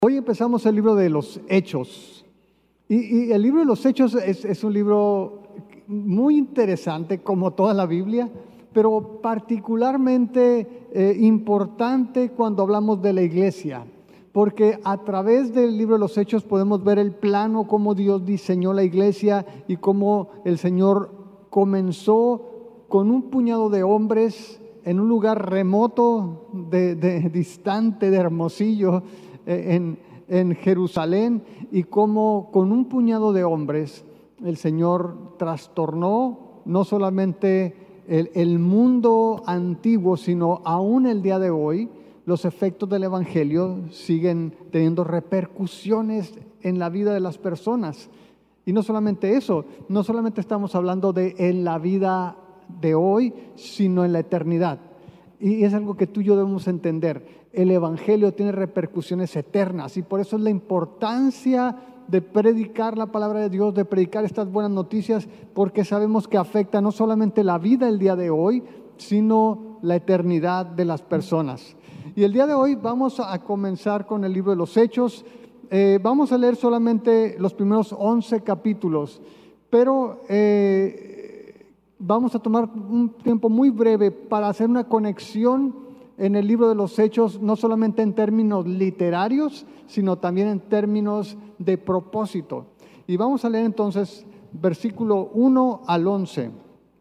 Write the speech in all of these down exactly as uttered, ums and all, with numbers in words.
Hoy empezamos el libro de los Hechos. Y, y el libro de los Hechos es, es un libro muy interesante, como toda la Biblia, pero particularmente eh, importante cuando hablamos de la iglesia, porque a través del libro de los Hechos podemos ver el plano, cómo Dios diseñó la iglesia y cómo el Señor comenzó con un puñado de hombres en un lugar remoto, de, de, distante de Hermosillo, En, en Jerusalén, y cómo con un puñado de hombres el Señor trastornó no solamente el, el mundo antiguo, sino aún el día de hoy los efectos del Evangelio siguen teniendo repercusiones en la vida de las personas. Y no solamente eso, no solamente estamos hablando de en la vida de hoy, sino en la eternidad. Y es algo que tú y yo debemos entender. El Evangelio tiene repercusiones eternas y por eso es la importancia de predicar la palabra de Dios, de predicar estas buenas noticias, porque sabemos que afecta no solamente la vida el día de hoy, sino la eternidad de las personas. Y el día de hoy vamos a comenzar con el libro de los Hechos. Eh, vamos a leer solamente los primeros once capítulos, pero eh, vamos a tomar un tiempo muy breve para hacer una conexión en el libro de los Hechos, no solamente en términos literarios, sino también en términos de propósito. Y vamos a leer entonces versículo uno al once.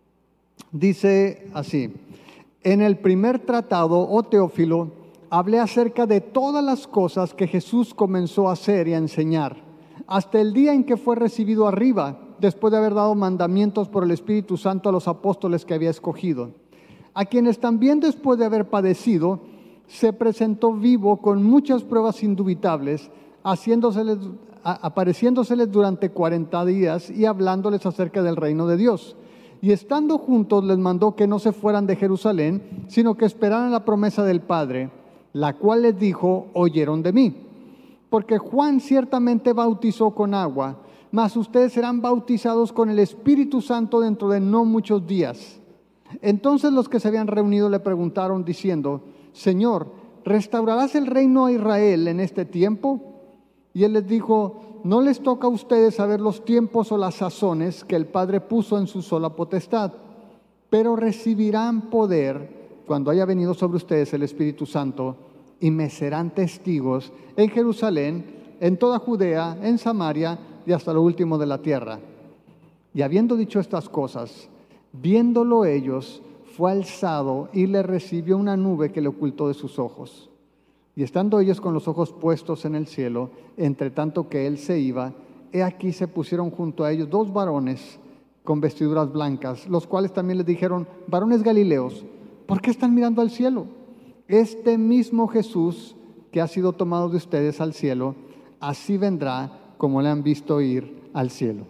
Dice así: en el primer tratado, oh Teófilo, hablé acerca de todas las cosas que Jesús comenzó a hacer y a enseñar, hasta el día en que fue recibido arriba, después de haber dado mandamientos por el Espíritu Santo a los apóstoles que había escogido, a quienes también después de haber padecido, se presentó vivo con muchas pruebas indubitables, haciéndoseles, apareciéndoseles durante cuarenta días y hablándoles acerca del reino de Dios. Y estando juntos les mandó que no se fueran de Jerusalén, sino que esperaran la promesa del Padre, la cual les dijo: oyeron de mí. Porque Juan ciertamente bautizó con agua, mas ustedes serán bautizados con el Espíritu Santo dentro de no muchos días. Entonces los que se habían reunido le preguntaron diciendo: Señor, ¿restaurarás el reino a Israel en este tiempo? Y él les dijo: no les toca a ustedes saber los tiempos o las sazones que el Padre puso en su sola potestad, pero recibirán poder cuando haya venido sobre ustedes el Espíritu Santo, y me serán testigos en Jerusalén, en toda Judea, en Samaria y hasta lo último de la tierra. Y habiendo dicho estas cosas, viéndolo ellos, fue alzado y le recibió una nube que le ocultó de sus ojos. Y estando ellos con los ojos puestos en el cielo, entre tanto que él se iba, he aquí se pusieron junto a ellos dos varones con vestiduras blancas, los cuales también les dijeron: varones galileos, ¿por qué están mirando al cielo? Este mismo Jesús que ha sido tomado de ustedes al cielo, así vendrá como le han visto ir al cielo.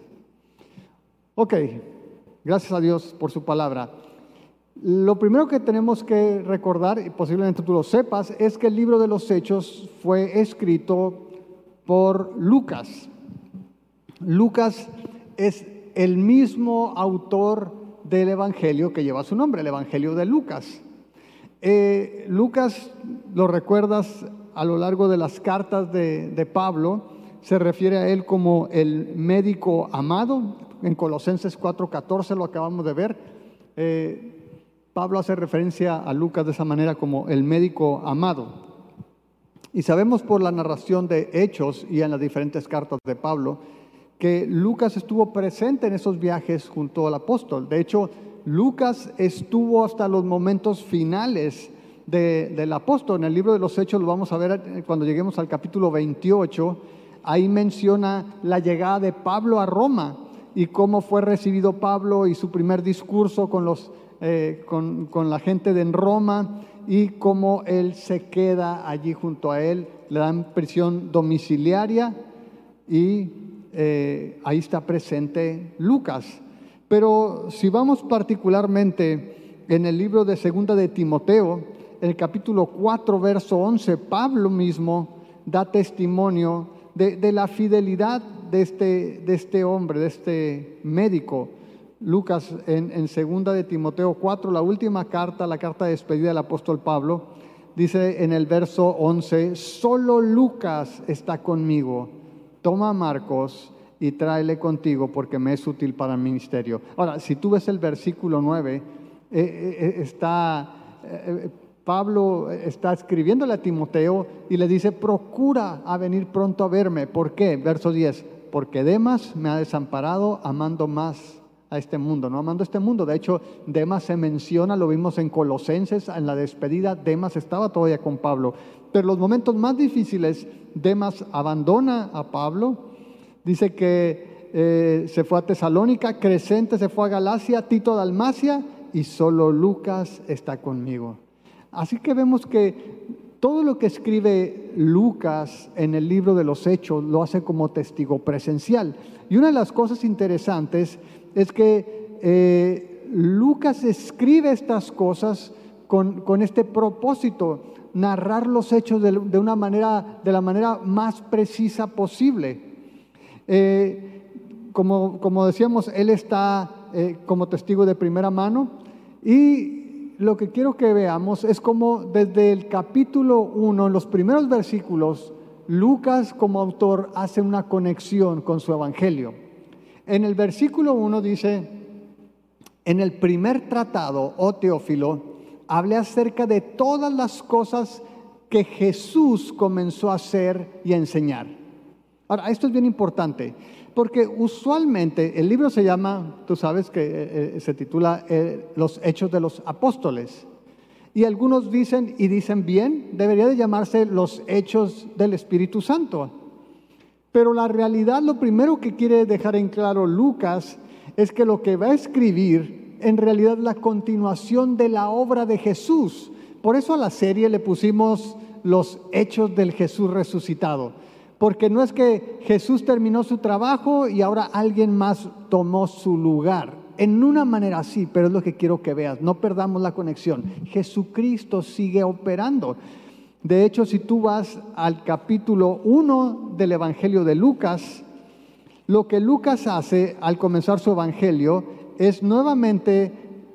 Ok. Gracias a Dios por su palabra. Lo primero que tenemos que recordar, y posiblemente tú lo sepas, es que el libro de los Hechos fue escrito por Lucas. Lucas es el mismo autor del Evangelio que lleva su nombre, el Evangelio de Lucas. Eh, Lucas, lo recuerdas a lo largo de las cartas de, de Pablo, se refiere a él como el médico amado. En Colosenses cuatro catorce lo acabamos de ver. Eh, Pablo hace referencia a Lucas de esa manera, como el médico amado. Y sabemos por la narración de Hechos y en las diferentes cartas de Pablo que Lucas estuvo presente en esos viajes junto al apóstol. De hecho, Lucas estuvo hasta los momentos finales de, del apóstol. En el libro de los Hechos lo vamos a ver cuando lleguemos al capítulo veintiocho. Ahí menciona la llegada de Pablo a Roma y cómo fue recibido Pablo y su primer discurso con, los, eh, con, con la gente de Roma, y cómo él se queda allí junto a él, le dan prisión domiciliaria y eh, ahí está presente Lucas. Pero si vamos particularmente en el libro de Segunda de Timoteo, en el capítulo cuatro, verso once, Pablo mismo da testimonio de, de la fidelidad de este, de este hombre, de este médico. Lucas en, en Segunda de Timoteo cuatro, la última carta, la carta de despedida del apóstol Pablo, dice en el verso once, solo Lucas está conmigo, toma a Marcos y tráele contigo porque me es útil para el ministerio. Ahora, si tú ves el versículo nueve, eh, eh, está, eh, Pablo está escribiéndole a Timoteo y le dice, procura a venir pronto a verme. ¿Por qué? Verso diez, porque Demas me ha desamparado amando más a este mundo, no amando este mundo. De hecho, Demas se menciona, lo vimos en Colosenses, en la despedida, Demas estaba todavía con Pablo. Pero los momentos más difíciles, Demas abandona a Pablo. Dice que eh, se fue a Tesalónica, Crescente se fue a Galacia, Tito a Dalmacia y solo Lucas está conmigo. Así que vemos que todo lo que escribe Lucas en el libro de los Hechos lo hace como testigo presencial. Y una de las cosas interesantes es que eh, Lucas escribe estas cosas con, con este propósito, narrar los hechos de, de, una manera, de la manera más precisa posible. Eh, como, como decíamos, él está eh, como testigo de primera mano y lo que quiero que veamos es como desde el capítulo uno, en los primeros versículos, Lucas como autor hace una conexión con su evangelio. En el versículo uno dice, en el primer tratado, oh Teófilo, hablé acerca de todas las cosas que Jesús comenzó a hacer y a enseñar. Ahora, esto es bien importante, porque usualmente el libro se llama, tú sabes que eh, se titula eh, Los Hechos de los Apóstoles. Y algunos dicen, y dicen bien, debería de llamarse Los Hechos del Espíritu Santo. Pero la realidad, lo primero que quiere dejar en claro Lucas, es que lo que va a escribir, en realidad es la continuación de la obra de Jesús. Por eso a la serie le pusimos Los Hechos del Jesús resucitado. Porque no es que Jesús terminó su trabajo y ahora alguien más tomó su lugar. En una manera así, pero es lo que quiero que veas. No perdamos la conexión. Jesucristo sigue operando. De hecho, si tú vas al capítulo uno del Evangelio de Lucas, lo que Lucas hace al comenzar su Evangelio es nuevamente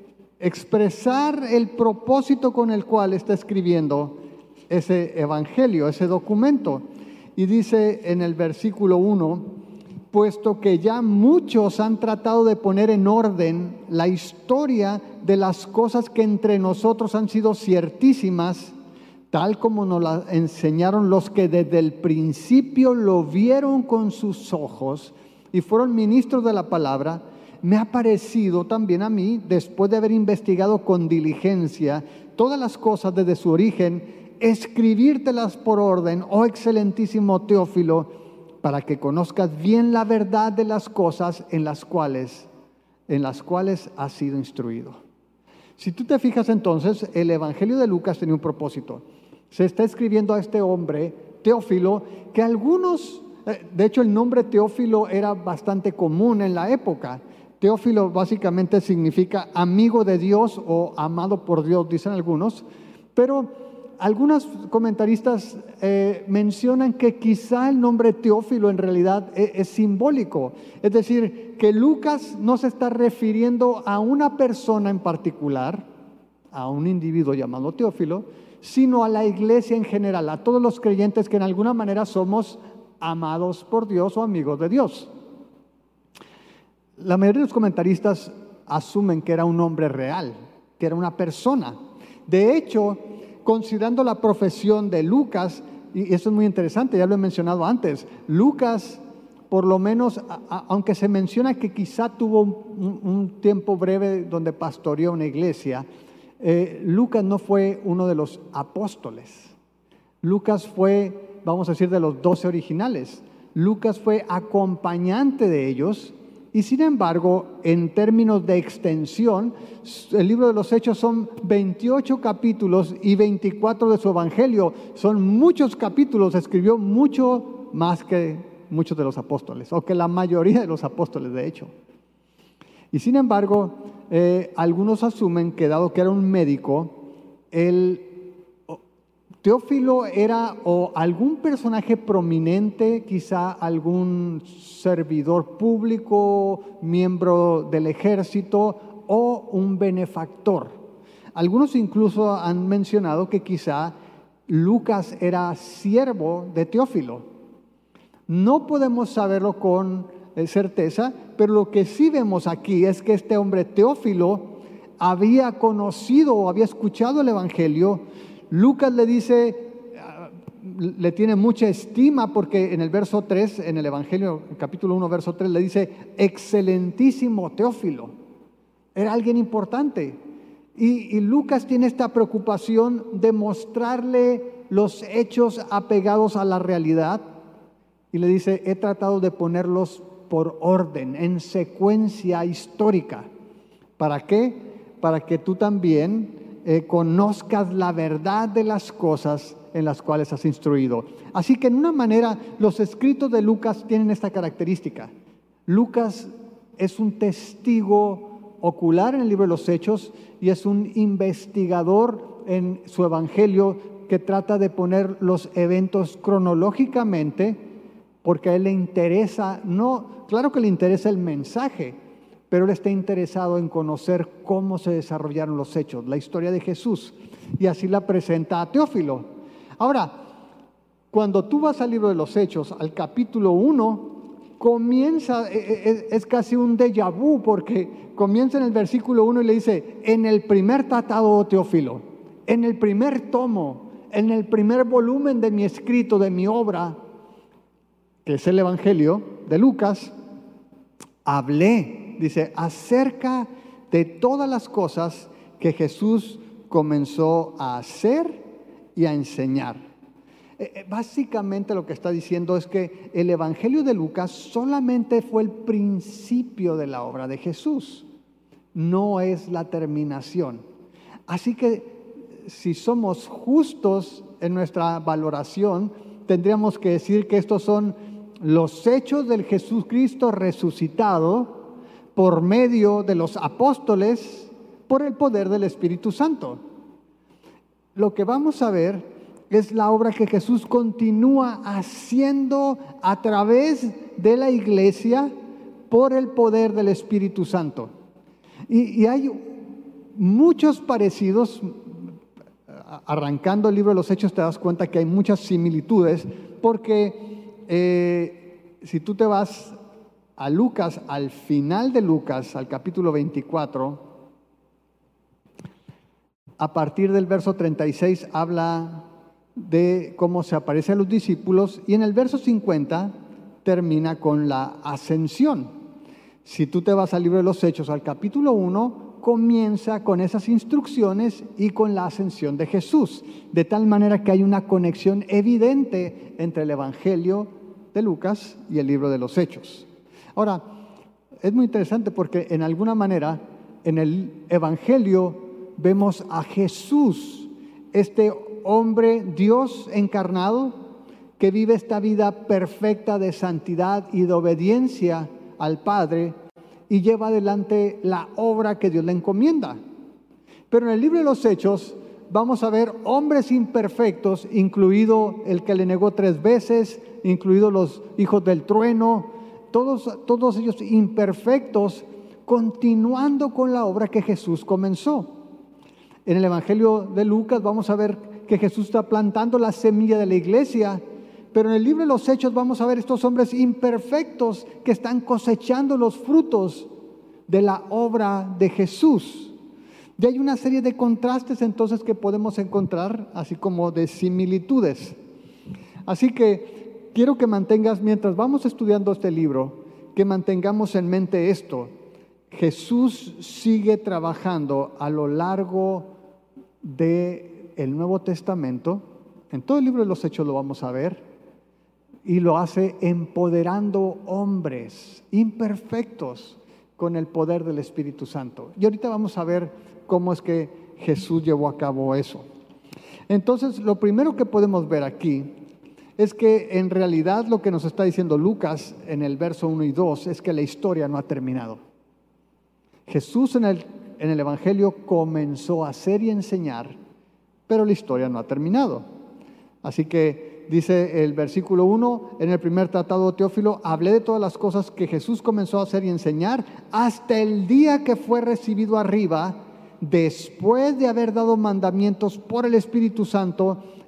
expresar el propósito con el cual está escribiendo ese Evangelio, ese documento. Y dice en el versículo uno, puesto que ya muchos han tratado de poner en orden la historia de las cosas que entre nosotros han sido ciertísimas, tal como nos la enseñaron los que desde el principio lo vieron con sus ojos y fueron ministros de la palabra, me ha parecido también a mí, después de haber investigado con diligencia todas las cosas desde su origen, escribírtelas por orden, oh excelentísimo Teófilo, para que conozcas bien la verdad de las cosas en las cuales, en las cuales has sido instruido. Si tú te fijas entonces, el Evangelio de Lucas tenía un propósito. Se está escribiendo a este hombre, Teófilo, que algunos, de hecho el nombre Teófilo era bastante común en la época. Teófilo básicamente significa amigo de Dios o amado por Dios, dicen algunos, pero algunos comentaristas eh, mencionan que quizá el nombre Teófilo en realidad es, es simbólico. Es decir, que Lucas no se está refiriendo a una persona en particular, a un individuo llamado Teófilo, sino a la iglesia en general, a todos los creyentes que en alguna manera somos amados por Dios o amigos de Dios. La mayoría de los comentaristas asumen que era un hombre real, que era una persona. De hecho, considerando la profesión de Lucas, y eso es muy interesante, ya lo he mencionado antes, Lucas, por lo menos, a, a, aunque se menciona que quizá tuvo un, un tiempo breve donde pastoreó una iglesia, eh, Lucas no fue uno de los apóstoles. Lucas fue, vamos a decir, de los doce originales. Lucas fue acompañante de ellos. Y sin embargo, en términos de extensión, el libro de los Hechos son veintiocho capítulos y veinticuatro de su evangelio. Son muchos capítulos, escribió mucho más que muchos de los apóstoles, o que la mayoría de los apóstoles, de hecho. Y sin embargo, eh, algunos asumen que dado que era un médico, el Teófilo era o algún personaje prominente, quizá algún servidor público, miembro del ejército o un benefactor. Algunos incluso han mencionado que quizá Lucas era siervo de Teófilo. No podemos saberlo con certeza, pero lo que sí vemos aquí es que este hombre Teófilo había conocido o había escuchado el Evangelio. Lucas le dice, le tiene mucha estima porque en el verso tres, en el Evangelio, capítulo uno, verso tres, le dice, excelentísimo Teófilo. Era alguien importante. Y, y Lucas tiene esta preocupación de mostrarle los hechos apegados a la realidad. Y le dice, he tratado de ponerlos por orden, en secuencia histórica. ¿Para qué? Para que tú también eh, conozcas la verdad de las cosas en las cuales has instruido. Así que en una manera los escritos de Lucas tienen esta característica. Lucas es un testigo ocular en el libro de los Hechos y es un investigador en su evangelio que trata de poner los eventos cronológicamente, porque a él le interesa, no, claro que le interesa el mensaje, pero él está interesado en conocer cómo se desarrollaron los hechos, la historia de Jesús, y así la presenta a Teófilo. Ahora, cuando tú vas al libro de los Hechos, al capítulo uno, comienza, es, es casi un déjà vu, porque comienza en el versículo uno y le dice, en el primer tratado, Teófilo, en el primer tomo, en el primer volumen de mi escrito, de mi obra, que es el Evangelio de Lucas, hablé, dice, acerca de todas las cosas que Jesús comenzó a hacer y a enseñar. Eh, básicamente lo que está diciendo es que el Evangelio de Lucas solamente fue el principio de la obra de Jesús, no es la terminación. Así que si somos justos en nuestra valoración, tendríamos que decir que estos son los hechos del Jesucristo resucitado por medio de los apóstoles por el poder del Espíritu Santo. Lo que vamos a ver es la obra que Jesús continúa haciendo a través de la iglesia por el poder del Espíritu Santo. Y, y hay muchos parecidos. Arrancando el libro de los Hechos te das cuenta que hay muchas similitudes, porque eh, si tú te vas a Lucas, al final de Lucas, al capítulo veinticuatro, a partir del verso treinta y seis habla de cómo se aparece a los discípulos, y en el verso cincuenta termina con la ascensión. Si tú te vas al libro de los Hechos, al capítulo uno, comienza con esas instrucciones y con la ascensión de Jesús, de tal manera que hay una conexión evidente entre el Evangelio de Lucas y el libro de los Hechos. Ahora, es muy interesante porque en alguna manera en el Evangelio vemos a Jesús, este hombre, Dios encarnado, que vive esta vida perfecta de santidad y de obediencia al Padre, y lleva adelante la obra que Dios le encomienda. Pero en el libro de los Hechos vamos a ver hombres imperfectos, incluido el que le negó tres veces, incluido los hijos del trueno, todos, todos ellos imperfectos, continuando con la obra que Jesús comenzó. En el Evangelio de Lucas vamos a ver que Jesús está plantando la semilla de la iglesia, pero en el libro de los Hechos vamos a ver estos hombres imperfectos que están cosechando los frutos de la obra de Jesús. Y hay una serie de contrastes entonces que podemos encontrar, así como de similitudes. Así que quiero que mantengas, mientras vamos estudiando este libro, que mantengamos en mente esto. Jesús sigue trabajando a lo largo del Nuevo Testamento. En todo el libro de los Hechos lo vamos a ver. Y lo hace empoderando hombres imperfectos con el poder del Espíritu Santo. Y ahorita vamos a ver cómo es que Jesús llevó a cabo eso. Entonces, lo primero que podemos ver aquí es que en realidad lo que nos está diciendo Lucas en el verso uno y dos es que la historia no ha terminado. Jesús en el, en el Evangelio comenzó a hacer y enseñar, pero la historia no ha terminado. Así que dice el versículo uno, en el primer tratado, Teófilo, hablé de todas las cosas que Jesús comenzó a hacer y enseñar hasta el día que fue recibido arriba, después de haber dado mandamientos por el Espíritu Santo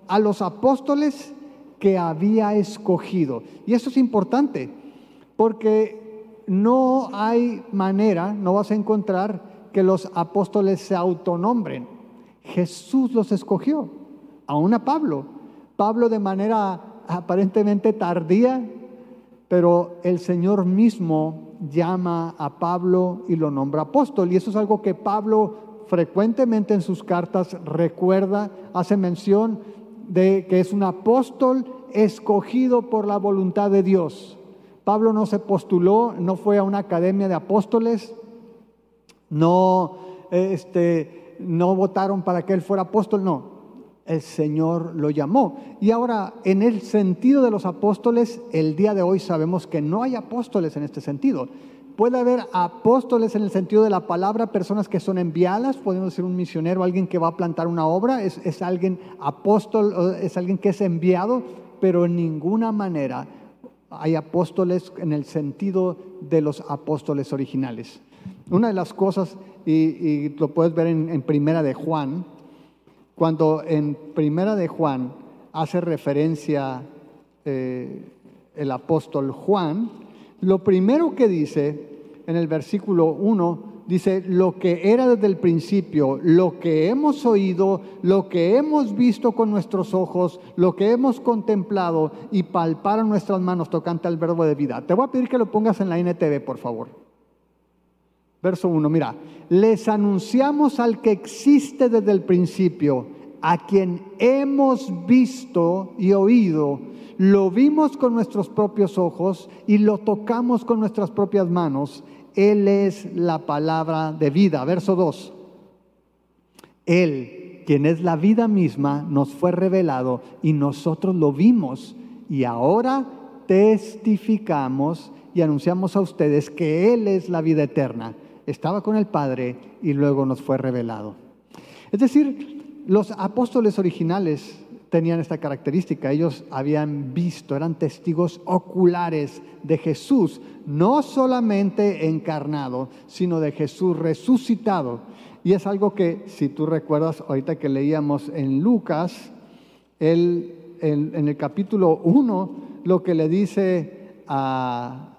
a los apóstoles que había escogido. Y eso es importante, porque no hay manera, no vas a encontrar que los apóstoles se autonombren. Jesús los escogió, aún a Pablo. Pablo de manera aparentemente tardía, pero el Señor mismo llama a Pablo y lo nombra apóstol. Y eso es algo que Pablo frecuentemente en sus cartas recuerda, hace mención de que es un apóstol escogido por la voluntad de Dios. Pablo no se postuló, no fue a una academia de apóstoles, no, este, no votaron para que él fuera apóstol, no. El Señor lo llamó. Y ahora, en el sentido de los apóstoles, el día de hoy sabemos que no hay apóstoles en este sentido. Puede haber apóstoles en el sentido de la palabra, personas que son enviadas, podemos decir un misionero, alguien que va a plantar una obra, es, es alguien apóstol, es alguien que es enviado, pero en ninguna manera hay apóstoles en el sentido de los apóstoles originales. Una de las cosas, y, y lo puedes ver en, en Primera de Juan, cuando en Primera de Juan hace referencia eh, el apóstol Juan, lo primero que dice en el versículo uno, dice, lo que era desde el principio, lo que hemos oído, lo que hemos visto con nuestros ojos, lo que hemos contemplado y palparon nuestras manos tocante al verbo de vida. Te voy a pedir que lo pongas en la N T V, por favor. Verso uno, mira, les anunciamos al que existe desde el principio, a quien hemos visto y oído, lo vimos con nuestros propios ojos y lo tocamos con nuestras propias manos. Él es la palabra de vida. Verso dos, Él, quien es la vida misma, nos fue revelado y nosotros lo vimos y ahora testificamos y anunciamos a ustedes que Él es la vida eterna. Estaba con el Padre y luego nos fue revelado. Es decir, los apóstoles originales tenían esta característica. Ellos habían visto, eran testigos oculares de Jesús, no solamente encarnado, sino de Jesús resucitado. Y es algo que, si tú recuerdas, ahorita que leíamos en Lucas, él, en, en el capítulo uno, lo que le dice a,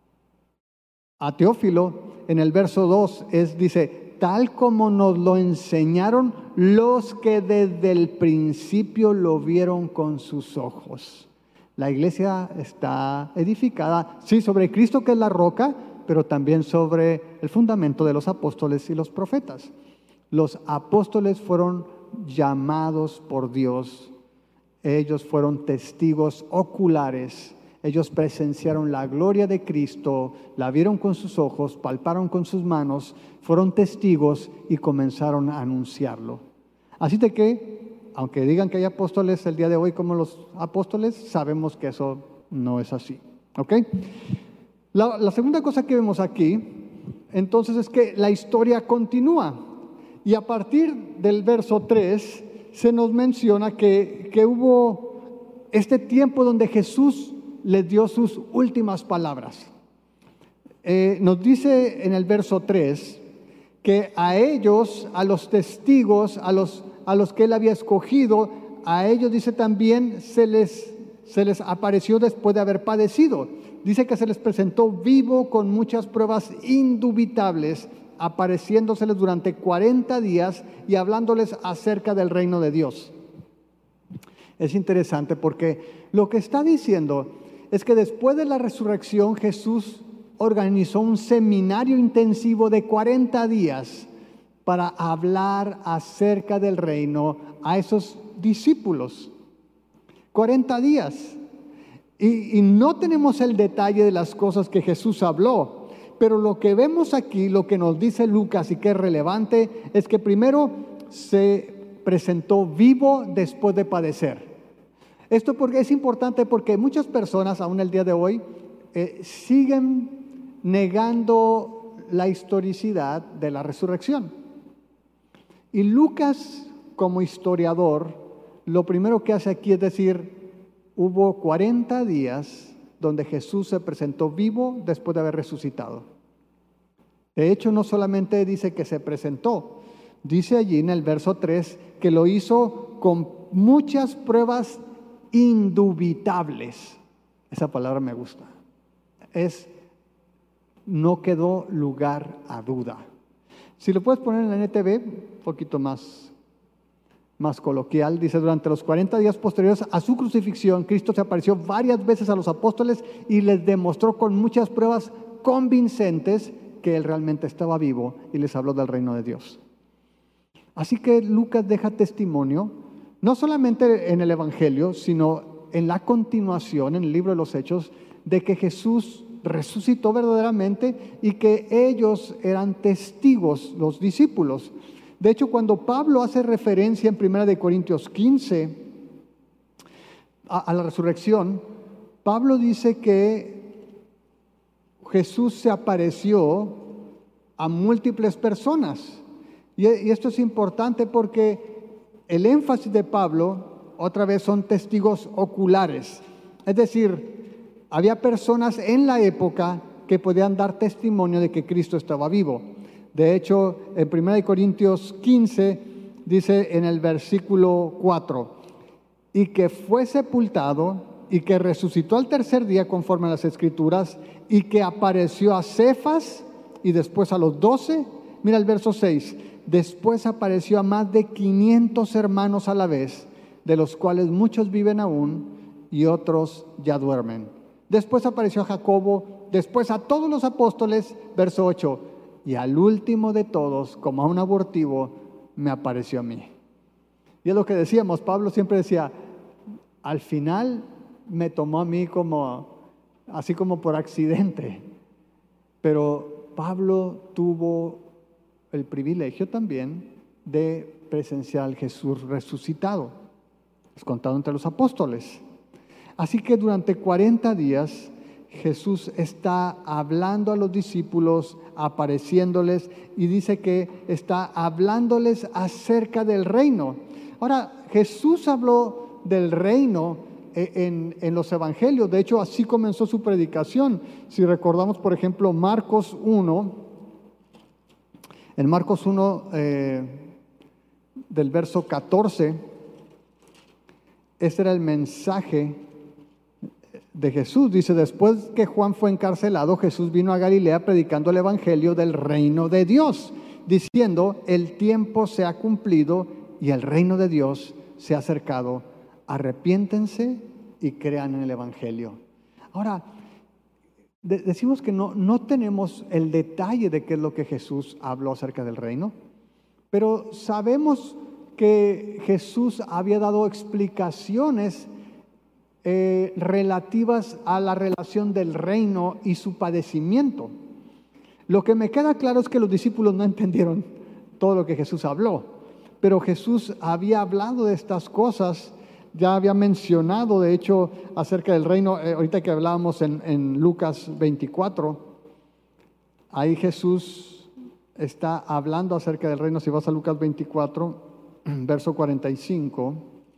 a Teófilo, en el verso dos, es, dice, tal como nos lo enseñaron los que desde el principio lo vieron con sus ojos. La iglesia está edificada, sí, sobre Cristo que es la roca, pero también sobre el fundamento de los apóstoles y los profetas. Los apóstoles fueron llamados por Dios, ellos fueron testigos oculares. Ellos presenciaron la gloria de Cristo, la vieron con sus ojos, palparon con sus manos, fueron testigos y comenzaron a anunciarlo. Así de que, aunque digan que hay apóstoles el día de hoy como los apóstoles, sabemos que eso no es así. ¿Ok? La, la segunda cosa que vemos aquí, entonces, es que la historia continúa. Y a partir del verso tres, se nos menciona que, que hubo este tiempo donde Jesús les dio sus últimas palabras. Eh, nos dice en el verso tres que a ellos, a los testigos, a los, a los que él había escogido, a ellos dice también se les, se les apareció después de haber padecido. Dice que se les presentó vivo con muchas pruebas indubitables, apareciéndoseles durante cuarenta días y hablándoles acerca del reino de Dios. Es interesante porque lo que está diciendo es que después de la resurrección Jesús organizó un seminario intensivo de cuarenta días para hablar acerca del reino a esos discípulos. cuarenta días. Y, y no tenemos el detalle de las cosas que Jesús habló, pero lo que vemos aquí, lo que nos dice Lucas y que es relevante, es que primero se presentó vivo después de padecer. Esto porque es importante porque muchas personas, aún el día de hoy, eh, siguen negando la historicidad de la resurrección. Y Lucas, como historiador, lo primero que hace aquí es decir, hubo cuarenta días donde Jesús se presentó vivo después de haber resucitado. De hecho, no solamente dice que se presentó, dice allí en el verso tres que lo hizo con muchas pruebas indubitables. Esa palabra me gusta. Es, no quedó lugar a duda. Si lo puedes poner en la N T V, un poquito más, más coloquial, dice: durante los cuarenta días posteriores a su crucifixión, Cristo se apareció varias veces a los apóstoles y les demostró con muchas pruebas convincentes que Él realmente estaba vivo y les habló del reino de Dios. Así que Lucas deja testimonio, no solamente en el Evangelio, sino en la continuación, en el libro de los Hechos, de que Jesús resucitó verdaderamente y que ellos eran testigos, los discípulos. De hecho, cuando Pablo hace referencia en primera de Corintios quince a, a la resurrección, Pablo dice que Jesús se apareció a múltiples personas. Y, y esto es importante porque el énfasis de Pablo, otra vez, son testigos oculares. Es decir, había personas en la época que podían dar testimonio de que Cristo estaba vivo. De hecho, en primera de Corintios quince dice en el versículo cuatro: y que fue sepultado y que resucitó al tercer día conforme a las Escrituras, y que apareció a Cefas y después a los doce. Mira el verso seis: después apareció a más de quinientos hermanos a la vez, de los cuales muchos viven aún y otros ya duermen. Después apareció a Jacobo, después a todos los apóstoles, verso ocho, y al último de todos, como a un abortivo, me apareció a mí. Y es lo que decíamos, Pablo siempre decía, al final me tomó a mí como, así como por accidente. Pero Pablo tuvo el privilegio también de presenciar al Jesús resucitado. Es contado entre los apóstoles. Así que durante cuarenta días Jesús está hablando a los discípulos, apareciéndoles, y dice que está hablándoles acerca del reino. Ahora, Jesús habló del reino en, en los evangelios. De hecho, así comenzó su predicación. Si recordamos, por ejemplo, Marcos uno, en Marcos uno, eh, del verso catorce, este era el mensaje de Jesús. Dice: después que Juan fue encarcelado, Jesús vino a Galilea predicando el evangelio del reino de Dios, diciendo: el tiempo se ha cumplido y el reino de Dios se ha acercado. Arrepiéntense y crean en el evangelio. Ahora, de- decimos que no, no tenemos el detalle de qué es lo que Jesús habló acerca del reino, pero sabemos que Jesús había dado explicaciones Eh, relativas a la relación del reino y su padecimiento. Lo que me queda claro es que los discípulos no entendieron todo lo que Jesús habló, pero Jesús había hablado de estas cosas, ya había mencionado, de hecho, acerca del reino. Eh, ahorita que hablábamos en, en Lucas veinticuatro, ahí Jesús está hablando acerca del reino. Si vas a Lucas veinticuatro, verso cuarenta y cinco,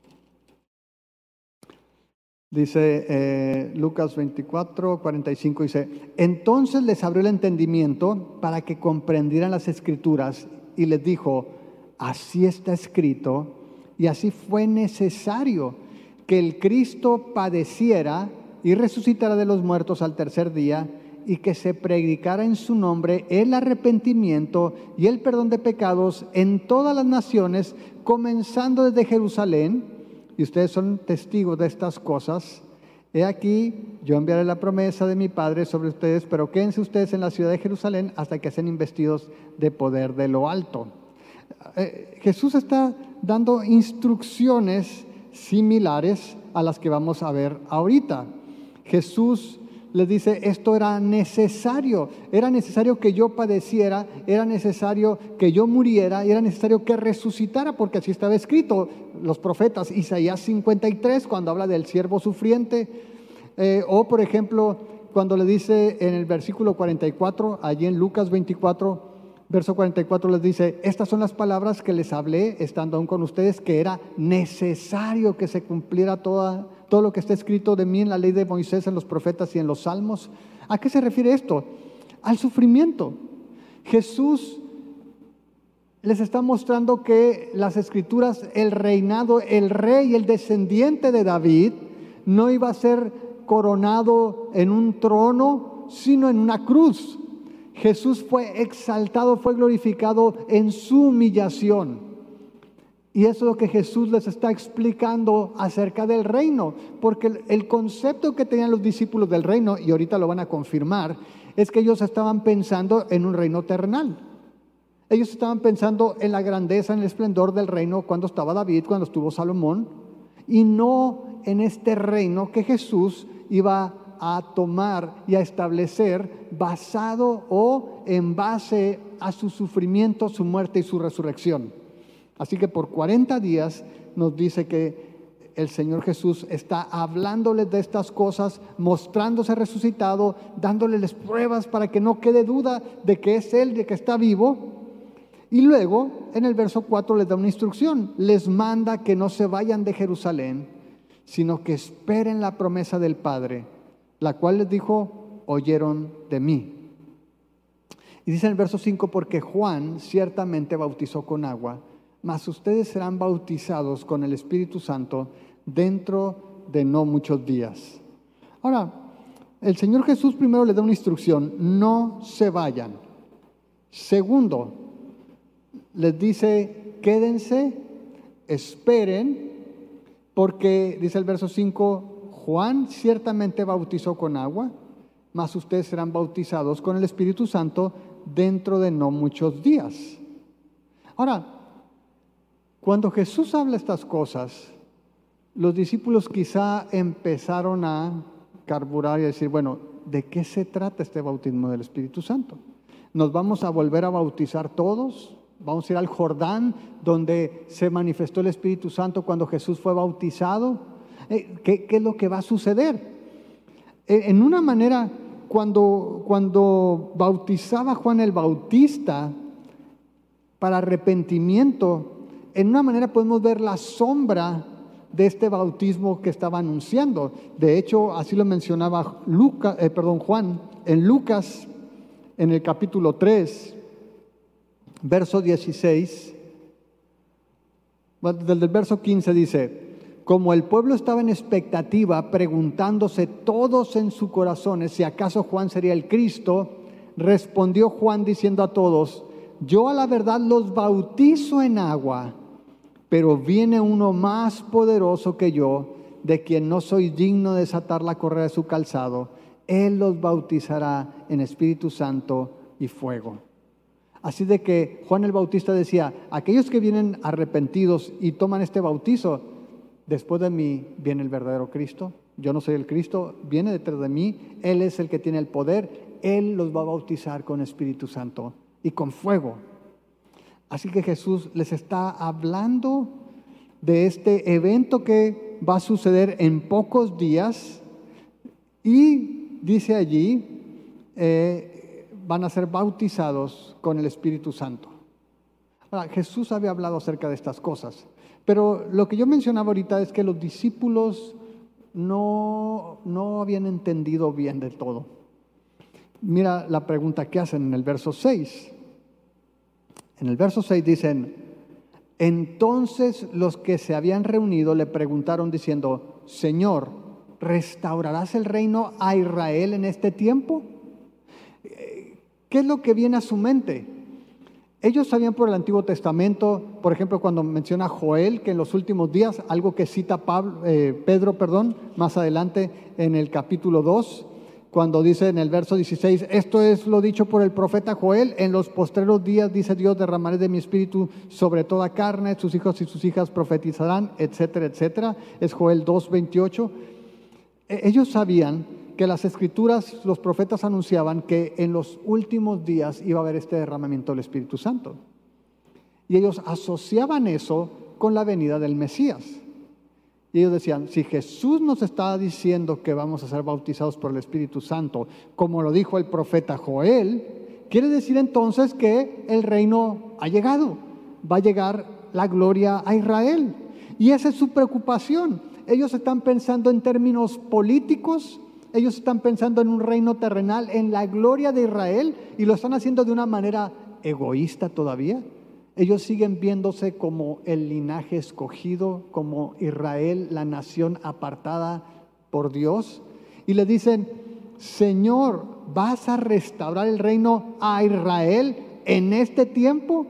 dice eh, Lucas veinticuatro, cuarenta y cinco, dice: entonces les abrió el entendimiento para que comprendieran las Escrituras, y les dijo: así está escrito, y así fue necesario que el Cristo padeciera y resucitara de los muertos al tercer día, y que se predicara en su nombre el arrepentimiento y el perdón de pecados en todas las naciones, comenzando desde Jerusalén. Y ustedes son testigos de estas cosas. He aquí, yo enviaré la promesa de mi Padre sobre ustedes, pero quédense ustedes en la ciudad de Jerusalén hasta que sean investidos de poder de lo alto. Eh, Jesús está dando instrucciones similares a las que vamos a ver ahorita. Jesús les dice: esto era necesario, era necesario que yo padeciera, era necesario que yo muriera, y era necesario que resucitara, porque así estaba escrito. Los profetas, Isaías cincuenta y tres, cuando habla del siervo sufriente, eh, o por ejemplo, cuando le dice en el versículo cuarenta y cuatro, allí en Lucas veinticuatro, verso cuarenta y cuatro, les dice: estas son las palabras que les hablé estando aún con ustedes, que era necesario que se cumpliera toda, todo lo que está escrito de mí en la ley de Moisés, en los profetas y en los salmos. ¿A qué se refiere esto? Al sufrimiento. Jesús les está mostrando que las Escrituras, el reinado, el rey, el descendiente de David, no iba a ser coronado en un trono, sino en una cruz. Jesús fue exaltado, fue glorificado en su humillación. Y eso es lo que Jesús les está explicando acerca del reino, porque el, el concepto que tenían los discípulos del reino, y ahorita lo van a confirmar, es que ellos estaban pensando en un reino terrenal. Ellos estaban pensando en la grandeza, en el esplendor del reino cuando estaba David, cuando estuvo Salomón, y no en este reino que Jesús iba a tomar y a establecer basado o en base a su sufrimiento, su muerte y su resurrección. Así que por cuarenta días nos dice que el Señor Jesús está hablándoles de estas cosas, mostrándose resucitado, dándoles pruebas para que no quede duda de que es Él, de que está vivo. Y luego, en el verso cuatro les da una instrucción, les manda que no se vayan de Jerusalén, sino que esperen la promesa del Padre, la cual les dijo, oyeron de mí. Y dice en el verso cinco, porque Juan ciertamente bautizó con agua, mas ustedes serán bautizados con el Espíritu Santo dentro de no muchos días. Ahora, el Señor Jesús primero les da una instrucción, no se vayan. Segundo, les dice, quédense, esperen, porque dice el verso cinco, Juan ciertamente bautizó con agua, mas ustedes serán bautizados con el Espíritu Santo dentro de no muchos días. Ahora, cuando Jesús habla estas cosas, los discípulos quizá empezaron a carburar y a decir, bueno, ¿de qué se trata este bautismo del Espíritu Santo? ¿Nos vamos a volver a bautizar todos? ¿Vamos a ir al Jordán donde se manifestó el Espíritu Santo cuando Jesús fue bautizado? ¿Qué, qué es lo que va a suceder? En una manera, cuando, cuando bautizaba Juan el Bautista para arrepentimiento, en una manera podemos ver la sombra de este bautismo que estaba anunciando. De hecho, así lo mencionaba Lucas, eh, perdón, Juan, en Lucas, en el capítulo tres, verso dieciséis, desde el verso quince dice, como el pueblo estaba en expectativa, preguntándose todos en sus corazones si acaso Juan sería el Cristo, respondió Juan diciendo a todos, yo a la verdad los bautizo en agua, pero viene uno más poderoso que yo, de quien no soy digno de desatar la correa de su calzado. Él los bautizará en Espíritu Santo y fuego. Así de que Juan el Bautista decía, aquellos que vienen arrepentidos y toman este bautizo, después de mí viene el verdadero Cristo. Yo no soy el Cristo, viene detrás de mí. Él es el que tiene el poder. Él los va a bautizar con Espíritu Santo y con fuego. Así que Jesús les está hablando de este evento que va a suceder en pocos días y dice allí, eh, van a ser bautizados con el Espíritu Santo. Ahora, Jesús había hablado acerca de estas cosas, pero lo que yo mencionaba ahorita es que los discípulos no, no habían entendido bien del todo. Mira la pregunta que hacen en el verso seis. En el verso seis dicen, entonces los que se habían reunido le preguntaron diciendo, Señor, ¿restaurarás el reino a Israel en este tiempo? ¿Qué es lo que viene a su mente? Ellos sabían por el Antiguo Testamento, por ejemplo, cuando menciona Joel, que en los últimos días, algo que cita Pablo, eh, Pedro, perdón, más adelante en el capítulo dos, cuando dice en el verso dieciséis, esto es lo dicho por el profeta Joel, en los postreros días, dice Dios, derramaré de mi espíritu sobre toda carne, sus hijos y sus hijas profetizarán, etcétera, etcétera. Es Joel dos, veintiocho. Ellos sabían que las escrituras, los profetas anunciaban que en los últimos días iba a haber este derramamiento del Espíritu Santo. Y ellos asociaban eso con la venida del Mesías. Y ellos decían, si Jesús nos está diciendo que vamos a ser bautizados por el Espíritu Santo, como lo dijo el profeta Joel, quiere decir entonces que el reino ha llegado, va a llegar la gloria a Israel. Y esa es su preocupación. Ellos están pensando en términos políticos, ellos están pensando en un reino terrenal, en la gloria de Israel, y lo están haciendo de una manera egoísta todavía. Ellos siguen viéndose como el linaje escogido, como Israel, la nación apartada por Dios. Y le dicen, Señor, ¿vas a restaurar el reino a Israel en este tiempo?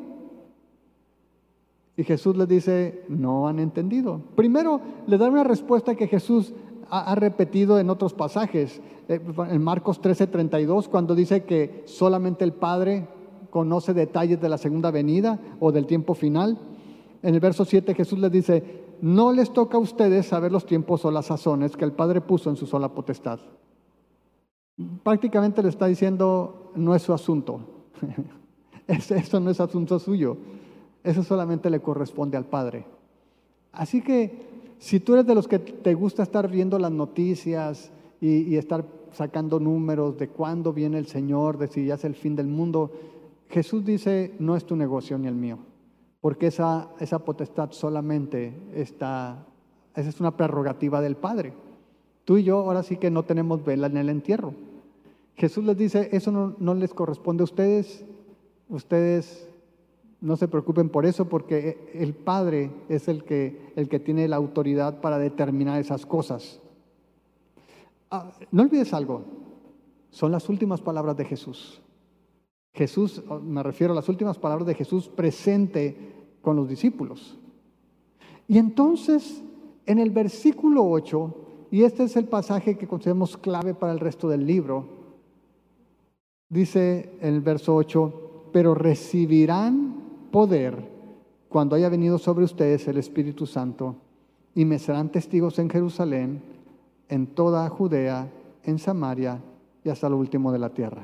Y Jesús les dice, no han entendido. Primero, le da una respuesta que Jesús ha, ha repetido en otros pasajes. En Marcos trece, treinta y dos, cuando dice que solamente el Padre conoce detalles de la segunda venida o del tiempo final. En el verso siete Jesús les dice, no les toca a ustedes saber los tiempos o las sazones que el Padre puso en su sola potestad. Prácticamente le está diciendo, no es su asunto. Eso no es asunto suyo. Eso solamente le corresponde al Padre. Así que si tú eres de los que te gusta estar viendo las noticias y, y estar sacando números de cuándo viene el Señor, de si ya es el fin del mundo, Jesús dice, no es tu negocio ni el mío, porque esa, esa potestad solamente está, esa es una prerrogativa del Padre. Tú y yo ahora sí que no tenemos vela en el entierro. Jesús les dice, eso no, no les corresponde a ustedes, ustedes no se preocupen por eso, porque el Padre es el que, el que tiene la autoridad para determinar esas cosas. Ah, no olvides algo, son las últimas palabras de Jesús. Jesús, me refiero a las últimas palabras de Jesús presente con los discípulos. Y entonces, en el versículo ocho, y este es el pasaje que consideramos clave para el resto del libro, dice en el verso ocho, pero recibirán poder cuando haya venido sobre ustedes el Espíritu Santo, y me serán testigos en Jerusalén, en toda Judea, en Samaria y hasta lo último de la tierra.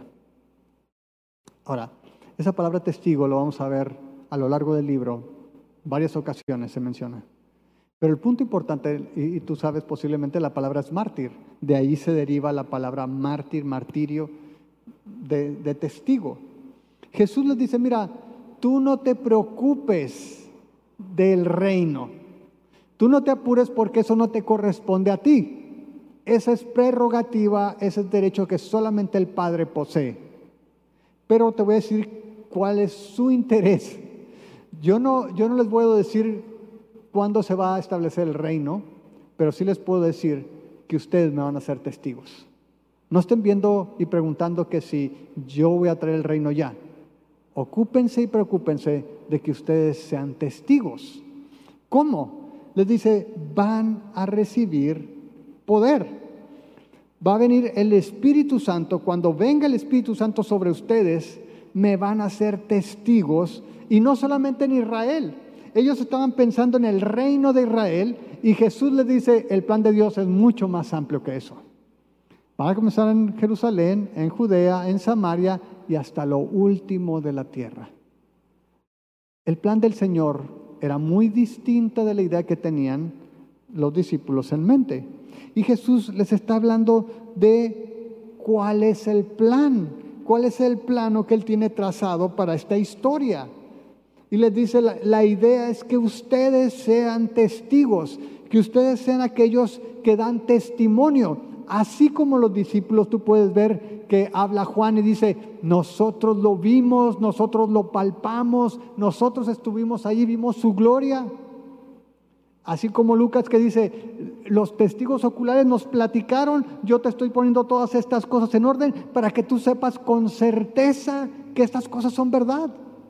Ahora, esa palabra testigo lo vamos a ver a lo largo del libro, varias ocasiones se menciona. Pero el punto importante, y, y tú sabes posiblemente, la palabra es mártir. De ahí se deriva la palabra mártir, martirio, de, de testigo. Jesús les dice, mira, tú no te preocupes del reino. Tú no te apures porque eso no te corresponde a ti. Esa es prerrogativa, ese es derecho que solamente el Padre posee. Pero te voy a decir cuál es su interés. Yo no, yo no les puedo decir cuándo se va a establecer el reino, pero sí les puedo decir que ustedes me van a ser testigos. No estén viendo y preguntando que si yo voy a traer el reino ya. Ocúpense y preocúpense de que ustedes sean testigos. ¿Cómo? Les dice, van a recibir poder. Va a venir el Espíritu Santo. Cuando venga el Espíritu Santo sobre ustedes, me van a ser testigos, y no solamente en Israel. Ellos estaban pensando en el reino de Israel, y Jesús les dice, el plan de Dios es mucho más amplio que eso. Van a comenzar en Jerusalén, en Judea, en Samaria y hasta lo último de la tierra. El plan del Señor era muy distinto de la idea que tenían los discípulos en mente. Y Jesús les está hablando de cuál es el plan, cuál es el plano que Él tiene trazado para esta historia. Y les dice, la, la idea es que ustedes sean testigos, que ustedes sean aquellos que dan testimonio. Así como los discípulos, tú puedes ver que habla Juan y dice, nosotros lo vimos, nosotros lo palpamos, nosotros estuvimos allí, vimos su gloria. Así como Lucas que dice, los testigos oculares nos platicaron, yo te estoy poniendo todas estas cosas en orden para que tú sepas con certeza que estas cosas son verdad.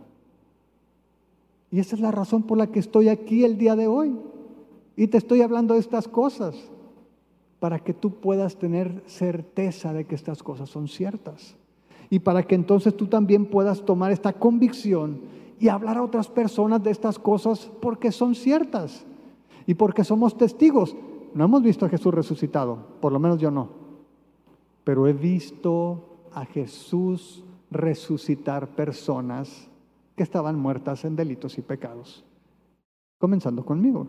Y esa es la razón por la que estoy aquí el día de hoy. Y te estoy hablando de estas cosas, para que tú puedas tener certeza de que estas cosas son ciertas. Y para que entonces tú también puedas tomar esta convicción y hablar a otras personas de estas cosas porque son ciertas. Y porque somos testigos. No hemos visto a Jesús resucitado, por lo menos yo no. Pero he visto a Jesús resucitar personas que estaban muertas en delitos y pecados. Comenzando conmigo.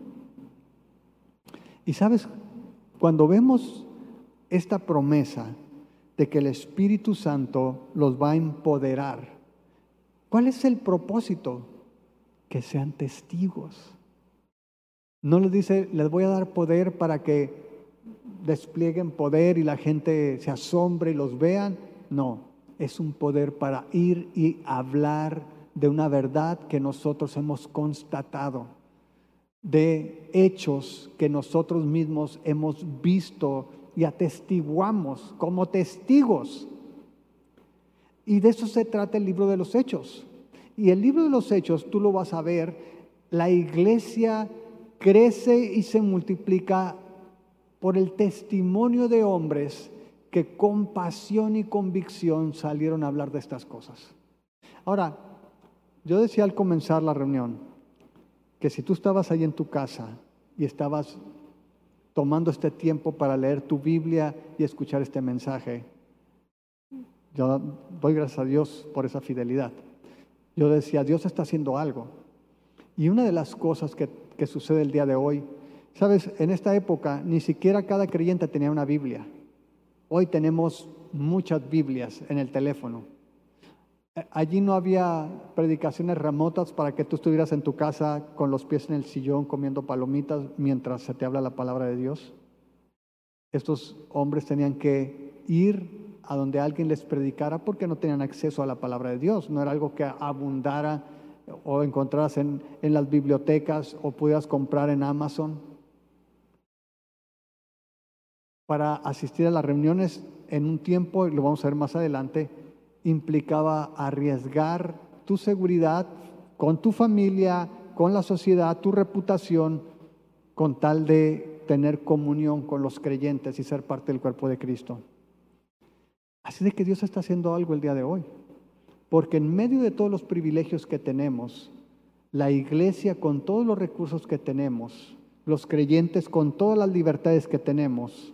Y sabes, cuando vemos esta promesa de que el Espíritu Santo los va a empoderar, ¿cuál es el propósito? Que sean testigos. No les dice, les voy a dar poder para que desplieguen poder y la gente se asombre y los vean. No, es un poder para ir y hablar de una verdad que nosotros hemos constatado, de hechos que nosotros mismos hemos visto y atestiguamos como testigos. Y de eso se trata el libro de los Hechos. Y el libro de los Hechos, tú lo vas a ver, la iglesia crece y se multiplica por el testimonio de hombres que con pasión y convicción salieron a hablar de estas cosas. Ahora, yo decía al comenzar la reunión que si tú estabas ahí en tu casa y estabas tomando este tiempo para leer tu Biblia y escuchar este mensaje, yo doy gracias a Dios por esa fidelidad. Yo decía, Dios está haciendo algo. Y una de las cosas que, que sucede el día de hoy, sabes, en esta época ni siquiera cada creyente tenía una Biblia. Hoy tenemos muchas Biblias en el teléfono. Allí no había predicaciones remotas para que tú estuvieras en tu casa con los pies en el sillón comiendo palomitas mientras se te habla la palabra de Dios. Estos hombres tenían que ir a donde alguien les predicara porque no tenían acceso a la palabra de Dios. No era algo que abundara o encontraras en, en las bibliotecas o pudieras comprar en Amazon. Para asistir a las reuniones en un tiempo, y lo vamos a ver más adelante, implicaba arriesgar tu seguridad con tu familia, con la sociedad, tu reputación, con tal de tener comunión con los creyentes y ser parte del cuerpo de Cristo. Así de que Dios está haciendo algo el día de hoy, porque en medio de todos los privilegios que tenemos, la iglesia con todos los recursos que tenemos, los creyentes con todas las libertades que tenemos,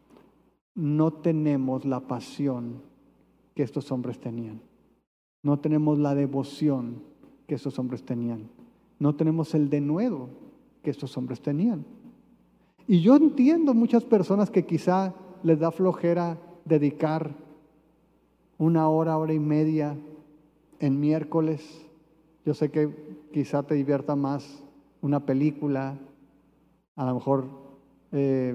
no tenemos la pasión que estos hombres tenían. No tenemos la devoción que estos hombres tenían. No tenemos el denuedo que estos hombres tenían. Y yo entiendo muchas personas que quizá les da flojera dedicar una hora, hora y media en miércoles. Yo sé que quizá te divierta más una película, a lo mejor eh,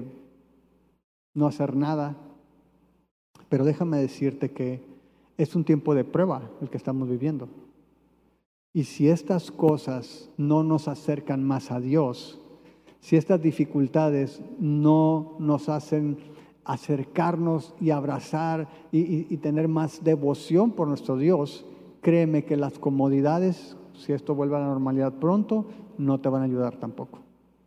no hacer nada, pero déjame decirte que es un tiempo de prueba el que estamos viviendo. Y si estas cosas no nos acercan más a Dios, si estas dificultades no nos hacen acercarnos y abrazar y, y, y tener más devoción por nuestro Dios, créeme que las comodidades, si esto vuelve a la normalidad pronto, no te van a ayudar tampoco.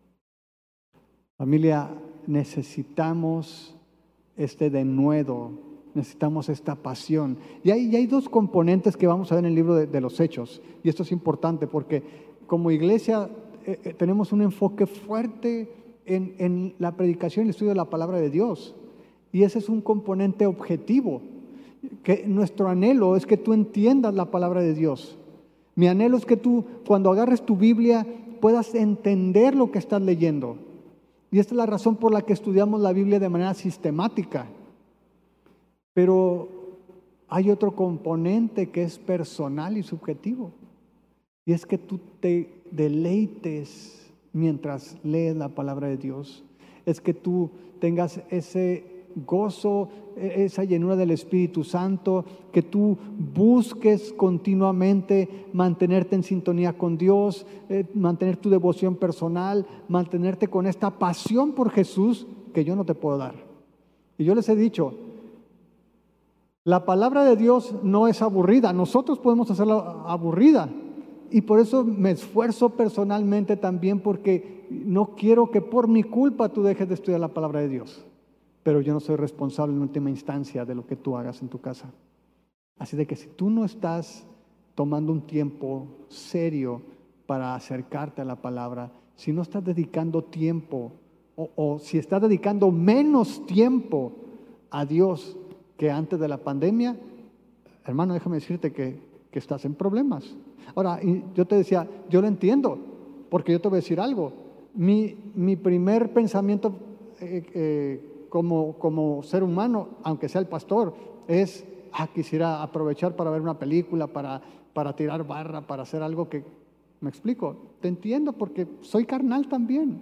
Familia, necesitamos este denuedo, necesitamos esta pasión. Y hay, y hay dos componentes que vamos a ver en el libro de, de los Hechos. Y esto es importante porque como iglesia eh, eh, tenemos un enfoque fuerte en, en la predicación y el estudio de la palabra de Dios. Y ese es un componente objetivo. Que nuestro anhelo es que tú entiendas la palabra de Dios. Mi anhelo es que tú, cuando agarres tu Biblia, puedas entender lo que estás leyendo. Y esta es la razón por la que estudiamos la Biblia de manera sistemática. Pero hay otro componente que es personal y subjetivo. Y es que tú te deleites mientras lees la palabra de Dios. Es que tú tengas ese gozo, esa llenura del Espíritu Santo, que tú busques continuamente mantenerte en sintonía con Dios, eh, mantener tu devoción personal, mantenerte con esta pasión por Jesús que yo no te puedo dar. Y yo les he dicho, la palabra de Dios no es aburrida, nosotros podemos hacerla aburrida. Y por eso me esfuerzo personalmente también, porque no quiero que por mi culpa tú dejes de estudiar la palabra de Dios. Pero yo no soy responsable en última instancia de lo que tú hagas en tu casa. Así de que si tú no estás tomando un tiempo serio para acercarte a la palabra, si no estás dedicando tiempo o, o si estás dedicando menos tiempo a Dios que antes de la pandemia, hermano, déjame decirte que, que estás en problemas. Ahora, y yo te decía, yo lo entiendo, porque yo te voy a decir algo. Mi, mi primer pensamiento eh, eh, Como, como ser humano, aunque sea el pastor, es, ah, quisiera aprovechar para ver una película, para, para tirar barra, para hacer algo que, ¿me explico? Te entiendo porque soy carnal también.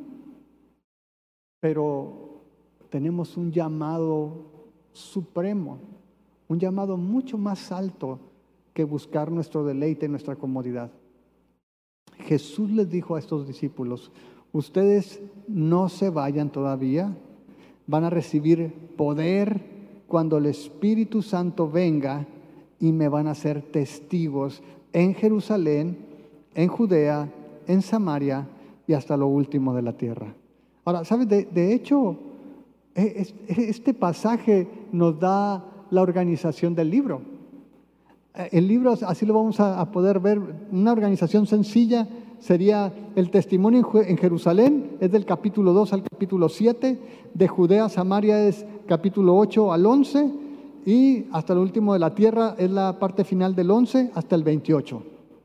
Pero tenemos un llamado supremo, un llamado mucho más alto que buscar nuestro deleite y nuestra comodidad. Jesús les dijo a estos discípulos: ustedes no se vayan todavía, van a recibir poder cuando el Espíritu Santo venga y me van a ser testigos en Jerusalén, en Judea, en Samaria y hasta lo último de la tierra. Ahora, ¿sabes? De, de hecho, este pasaje nos da la organización del libro. El libro, así lo vamos a, a poder ver, una organización sencilla sería el testimonio en Jerusalén, es del capítulo dos al capítulo siete, de Judea a Samaria es capítulo ocho al once, y hasta el último de la tierra es la parte final del once hasta el veintiocho.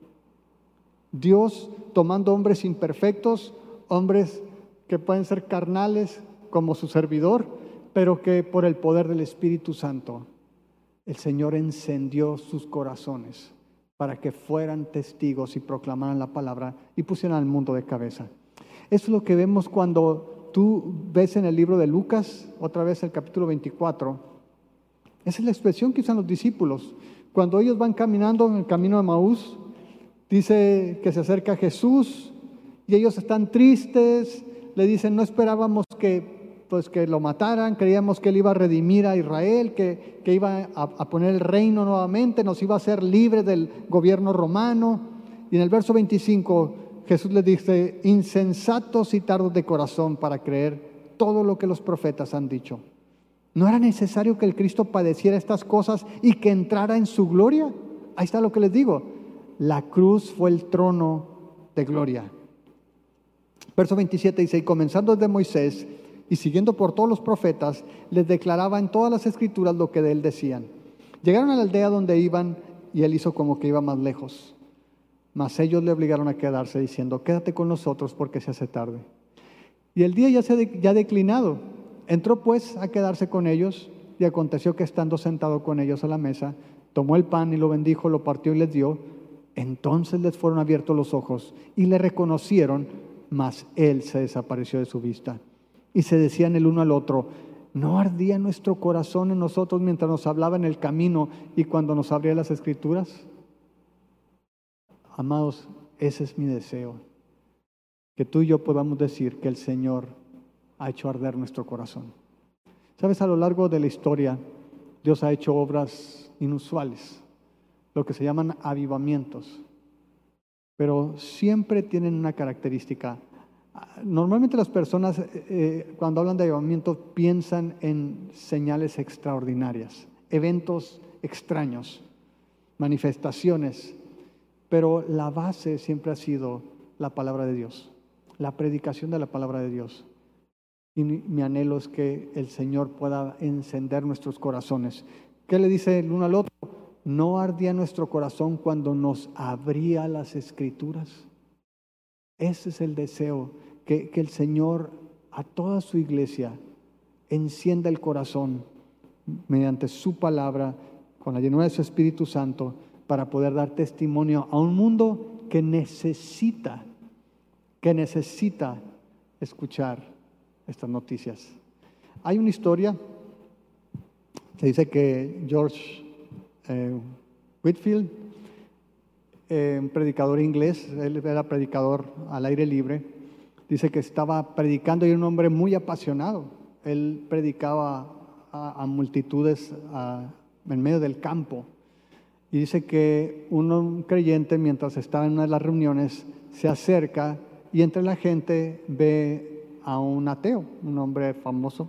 Dios tomando hombres imperfectos, hombres que pueden ser carnales como su servidor, pero que por el poder del Espíritu Santo el Señor encendió sus corazones para que fueran testigos y proclamaran la palabra y pusieran al mundo de cabeza. Eso es lo que vemos cuando tú ves en el libro de Lucas, otra vez el capítulo veinticuatro. Esa es la expresión que usan los discípulos. Cuando ellos van caminando en el camino de Maús, dice que se acerca Jesús y ellos están tristes, le dicen: no esperábamos que pues que lo mataran, creíamos que él iba a redimir a Israel, que, que iba a, a poner el reino nuevamente, nos iba a hacer libres del gobierno romano. Y en el verso veinticinco Jesús les dice: insensatos y tardos de corazón para creer todo lo que los profetas han dicho. ¿No era necesario que el Cristo padeciera estas cosas y que entrara en su gloria? Ahí está lo que les digo. La cruz fue el trono de gloria. Verso veintisiete dice: y comenzando desde Moisés y siguiendo por todos los profetas, les declaraba en todas las escrituras lo que de él decían. Llegaron a la aldea donde iban y él hizo como que iba más lejos. Mas ellos le obligaron a quedarse diciendo: quédate con nosotros porque se hace tarde. Y el día ya se de, ya declinado. Entró pues a quedarse con ellos, y aconteció que estando sentado con ellos a la mesa, tomó el pan y lo bendijo, lo partió y les dio. Entonces les fueron abiertos los ojos y le reconocieron, mas él se desapareció de su vista. Y se decían el uno al otro: ¿no ardía nuestro corazón en nosotros mientras nos hablaba en el camino y cuando nos abría las escrituras? Amados, ese es mi deseo, que tú y yo podamos decir que el Señor ha hecho arder nuestro corazón. Sabes, a lo largo de la historia, Dios ha hecho obras inusuales, lo que se llaman avivamientos, pero siempre tienen una característica. Normalmente las personas eh, cuando hablan de avivamiento piensan en señales extraordinarias, eventos extraños, manifestaciones, pero la base siempre ha sido la palabra de Dios, la predicación de la palabra de Dios. Y mi anhelo es que el Señor pueda encender nuestros corazones. ¿Qué le dice el uno al otro? ¿No ardía nuestro corazón cuando nos abría las escrituras? Ese es el deseo, que, que el Señor a toda su iglesia encienda el corazón mediante su palabra, con la llenura de su Espíritu Santo, para poder dar testimonio a un mundo que necesita, que necesita escuchar estas noticias. Hay una historia, se dice que George eh, Whitefield, eh, un predicador inglés, él era predicador al aire libre, dice que estaba predicando y era un hombre muy apasionado. Él predicaba a, a multitudes a, en medio del campo. Y dice que un, un creyente, mientras estaba en una de las reuniones, se acerca y entre la gente ve a un ateo, un hombre famoso,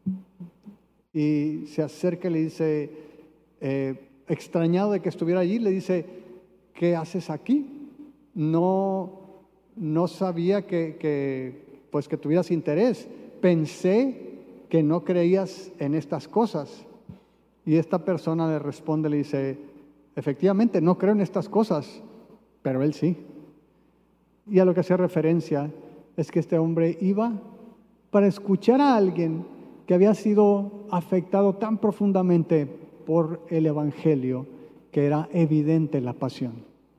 y se acerca y le dice, eh, extrañado de que estuviera allí, le dice: ¿qué haces aquí? No, no sabía que, que, pues que tuvieras interés. Pensé que no creías en estas cosas. Y esta persona le responde, le dice: efectivamente, no creo en estas cosas, pero él sí. Y a lo que hace referencia es que este hombre iba para escuchar a alguien que había sido afectado tan profundamente por el Evangelio que era evidente la pasión.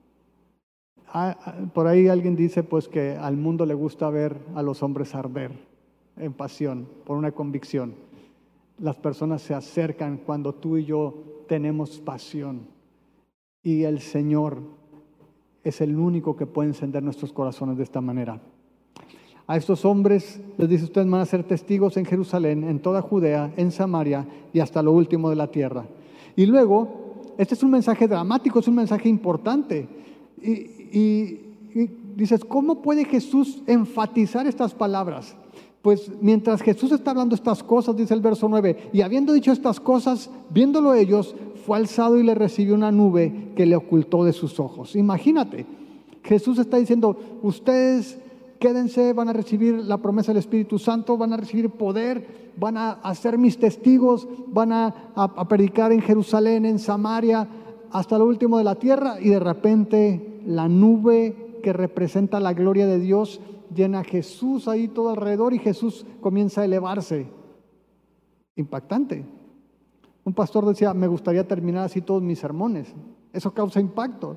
Por ahí alguien dice pues que al mundo le gusta ver a los hombres arder en pasión por una convicción. Las personas se acercan cuando tú y yo tenemos pasión. Y el Señor es el único que puede encender nuestros corazones de esta manera. A estos hombres les dice: ustedes van a ser testigos en Jerusalén, en toda Judea, en Samaria y hasta lo último de la tierra. Y luego, este es un mensaje dramático, es un mensaje importante. Y, y, y dices, ¿cómo puede Jesús enfatizar estas palabras? Pues mientras Jesús está hablando estas cosas, dice el verso nueve, y habiendo dicho estas cosas, viéndolo ellos, fue alzado y le recibió una nube que le ocultó de sus ojos. Imagínate, Jesús está diciendo: ustedes quédense, van a recibir la promesa del Espíritu Santo, van a recibir poder, van a ser mis testigos, van a, a, a predicar en Jerusalén, en Samaria, hasta lo último de la tierra. Y de repente la nube que representa la gloria de Dios llena a Jesús ahí todo alrededor, y Jesús comienza a elevarse. Impactante. Un pastor decía: me gustaría terminar así todos mis sermones. Eso causa impacto.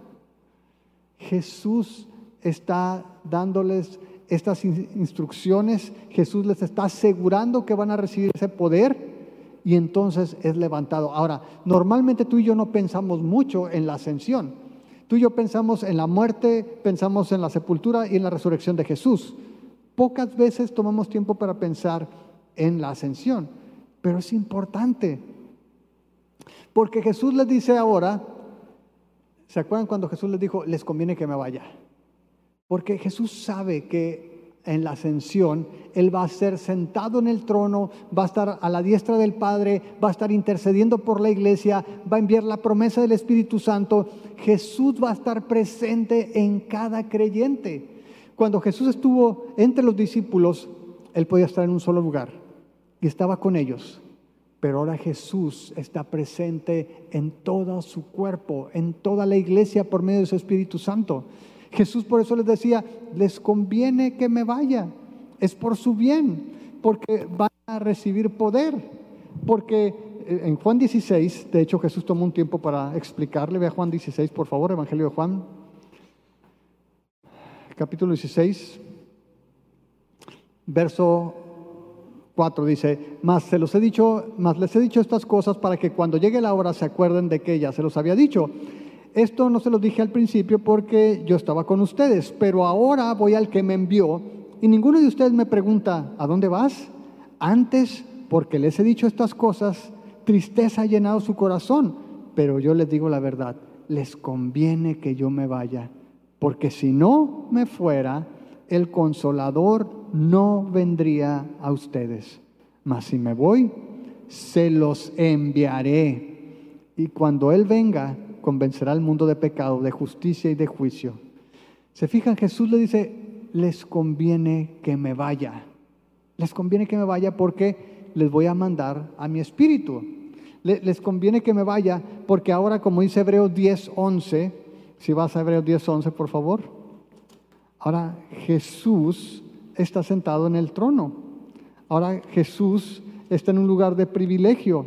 Jesús está dándoles estas instrucciones, Jesús les está asegurando que van a recibir ese poder, y entonces es levantado. Ahora, normalmente tú y yo no pensamos mucho en la ascensión. Tú y yo pensamos en la muerte, pensamos en la sepultura y en la resurrección de Jesús. Pocas veces tomamos tiempo para pensar en la ascensión, pero es importante, porque Jesús les dice ahora, ¿se acuerdan cuando Jesús les dijo: les conviene que me vaya? Porque Jesús sabe que en la ascensión Él va a ser sentado en el trono, va a estar a la diestra del Padre, va a estar intercediendo por la iglesia, va a enviar la promesa del Espíritu Santo. Jesús va a estar presente en cada creyente. Cuando Jesús estuvo entre los discípulos, Él podía estar en un solo lugar y estaba con ellos. Pero ahora Jesús está presente en todo su cuerpo, en toda la iglesia por medio de su Espíritu Santo. Jesús por eso les decía: les conviene que me vaya, es por su bien, porque van a recibir poder. Porque en Juan dieciséis, de hecho Jesús tomó un tiempo para explicarle. Ve a Juan dieciséis, por favor, Evangelio de Juan, capítulo dieciséis, verso cuatro, dice: mas se los he dicho, mas les he dicho estas cosas para que cuando llegue la hora se acuerden de que ya se los había dicho. Esto no se lo dije al principio porque yo estaba con ustedes, pero ahora voy al que me envió, y ninguno de ustedes me pregunta: ¿a dónde vas? Antes, porque les he dicho estas cosas, tristeza ha llenado su corazón. Pero yo les digo la verdad, les conviene que yo me vaya, porque si no me fuera, el Consolador no vendría a ustedes. Mas si me voy, se los enviaré, y cuando Él venga, convencerá al mundo de pecado, de justicia y de juicio. ¿Se fijan? Jesús le dice: les conviene que me vaya. Les conviene que me vaya porque les voy a mandar a mi Espíritu. Les conviene que me vaya porque ahora, como dice Hebreos diez once, si vas a Hebreos diez once, por favor. Ahora Jesús está sentado en el trono. Ahora Jesús está en un lugar de privilegio.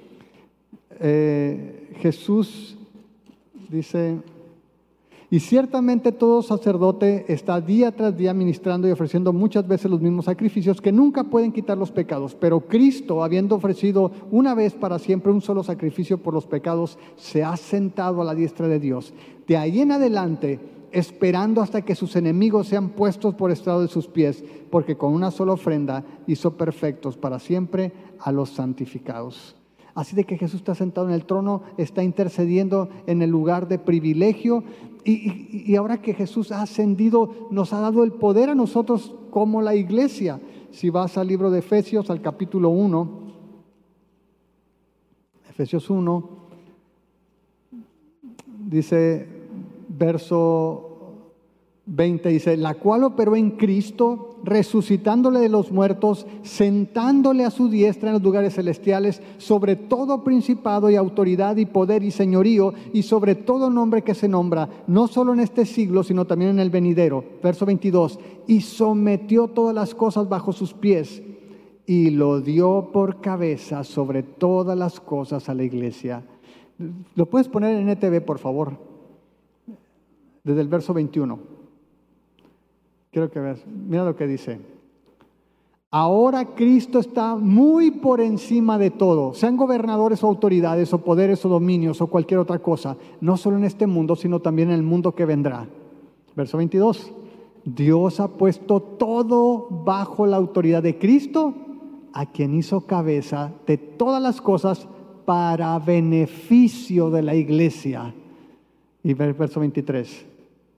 Eh, Jesús dice: y ciertamente todo sacerdote está día tras día ministrando y ofreciendo muchas veces los mismos sacrificios que nunca pueden quitar los pecados. Pero Cristo, habiendo ofrecido una vez para siempre un solo sacrificio por los pecados, se ha sentado a la diestra de Dios. De ahí en adelante, esperando hasta que sus enemigos sean puestos por estrado de sus pies, porque con una sola ofrenda hizo perfectos para siempre a los santificados. Así de que Jesús está sentado en el trono, está intercediendo en el lugar de privilegio, y, y, y ahora que Jesús ha ascendido, nos ha dado el poder a nosotros como la iglesia. Si vas al libro de Efesios, al capítulo uno, Efesios uno, dice, verso veinte, dice: la cual operó en Cristo, resucitándole de los muertos, sentándole a su diestra en los lugares celestiales, sobre todo principado y autoridad y poder y señorío, y sobre todo nombre que se nombra, no solo en este siglo, sino también en el venidero. Verso veintidós, y sometió todas las cosas bajo sus pies, y lo dio por cabeza sobre todas las cosas a la iglesia. ¿Lo puedes poner en N T V, por favor? Desde el verso veintiuno. Quiero que veas, mira lo que dice: Ahora Cristo está muy por encima de todo, sean gobernadores o autoridades o poderes o dominios o cualquier otra cosa, no solo en este mundo, sino también en el mundo que vendrá. Verso veintidós. Dios ha puesto todo bajo la autoridad de Cristo, a quien hizo cabeza de todas las cosas para beneficio de la iglesia. Y verso veintitrés.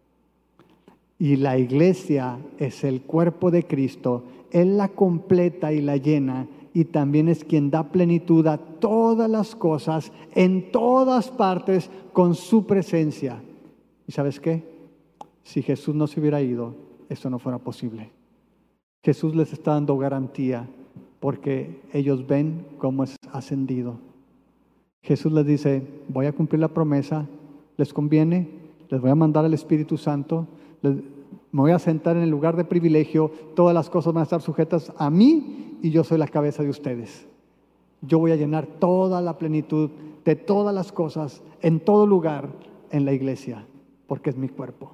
Y la iglesia es el cuerpo de Cristo. Él la completa y la llena, y también es quien da plenitud a todas las cosas, en todas partes, con su presencia. ¿Y sabes qué? Si Jesús no se hubiera ido, esto no fuera posible. Jesús les está dando garantía, porque ellos ven cómo es ascendido. Jesús les dice, voy a cumplir la promesa, les conviene, les voy a mandar al Espíritu Santo, les, me voy a sentar en el lugar de privilegio, todas las cosas van a estar sujetas a mí y yo soy la cabeza de ustedes. Yo voy a llenar toda la plenitud de todas las cosas, en todo lugar, en la iglesia, porque es mi cuerpo.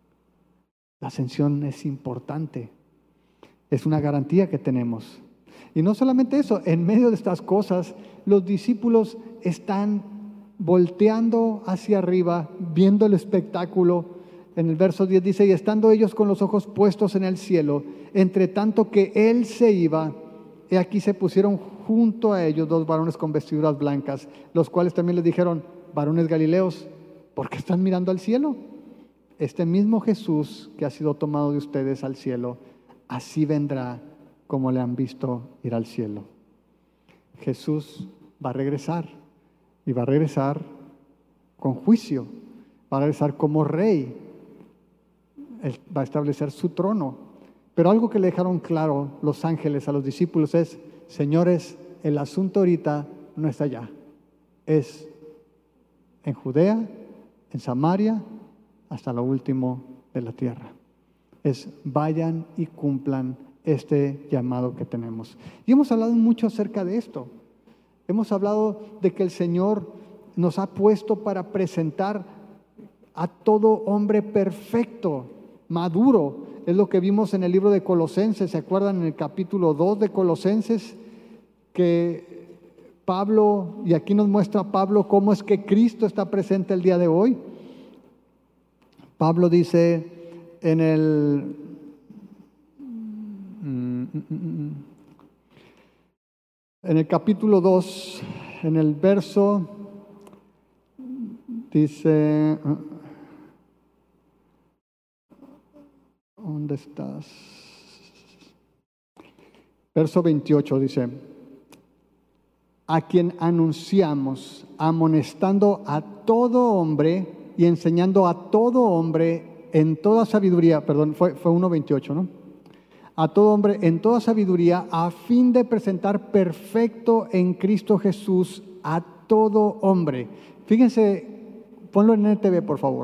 La ascensión es importante, es una garantía que tenemos. Y no solamente eso, en medio de estas cosas, los discípulos están volteando hacia arriba, viendo el espectáculo. En el verso diez dice, y estando ellos con los ojos puestos en el cielo, entre tanto que Él se iba, he aquí se pusieron junto a ellos dos varones con vestiduras blancas, los cuales también les dijeron, varones galileos, ¿por qué están mirando al cielo? Este mismo Jesús que ha sido tomado de ustedes al cielo, así vendrá como le han visto ir al cielo. Jesús va a regresar, y va a regresar con juicio, va a regresar como rey. Él va a establecer su trono. Pero algo que le dejaron claro los ángeles a los discípulos es, señores, el asunto ahorita no está allá. Es en Judea, en Samaria, hasta lo último de la tierra. Es vayan y cumplan este llamado que tenemos. Y hemos hablado mucho acerca de esto. Hemos hablado de que el Señor nos ha puesto para presentar a todo hombre perfecto, maduro. Es lo que vimos en el libro de Colosenses. ¿Se acuerdan en el capítulo dos de Colosenses? Que Pablo, y aquí nos muestra Pablo cómo es que Cristo está presente el día de hoy. Pablo dice en el en el capítulo dos, en el verso, dice, ¿dónde estás? Verso veintiocho dice, a quien anunciamos, amonestando a todo hombre y enseñando a todo hombre en toda sabiduría, perdón, fue, fue uno veintiocho, ¿no? A todo hombre en toda sabiduría, a fin de presentar perfecto en Cristo Jesús a todo hombre. Fíjense, ponlo en N T V, por favor.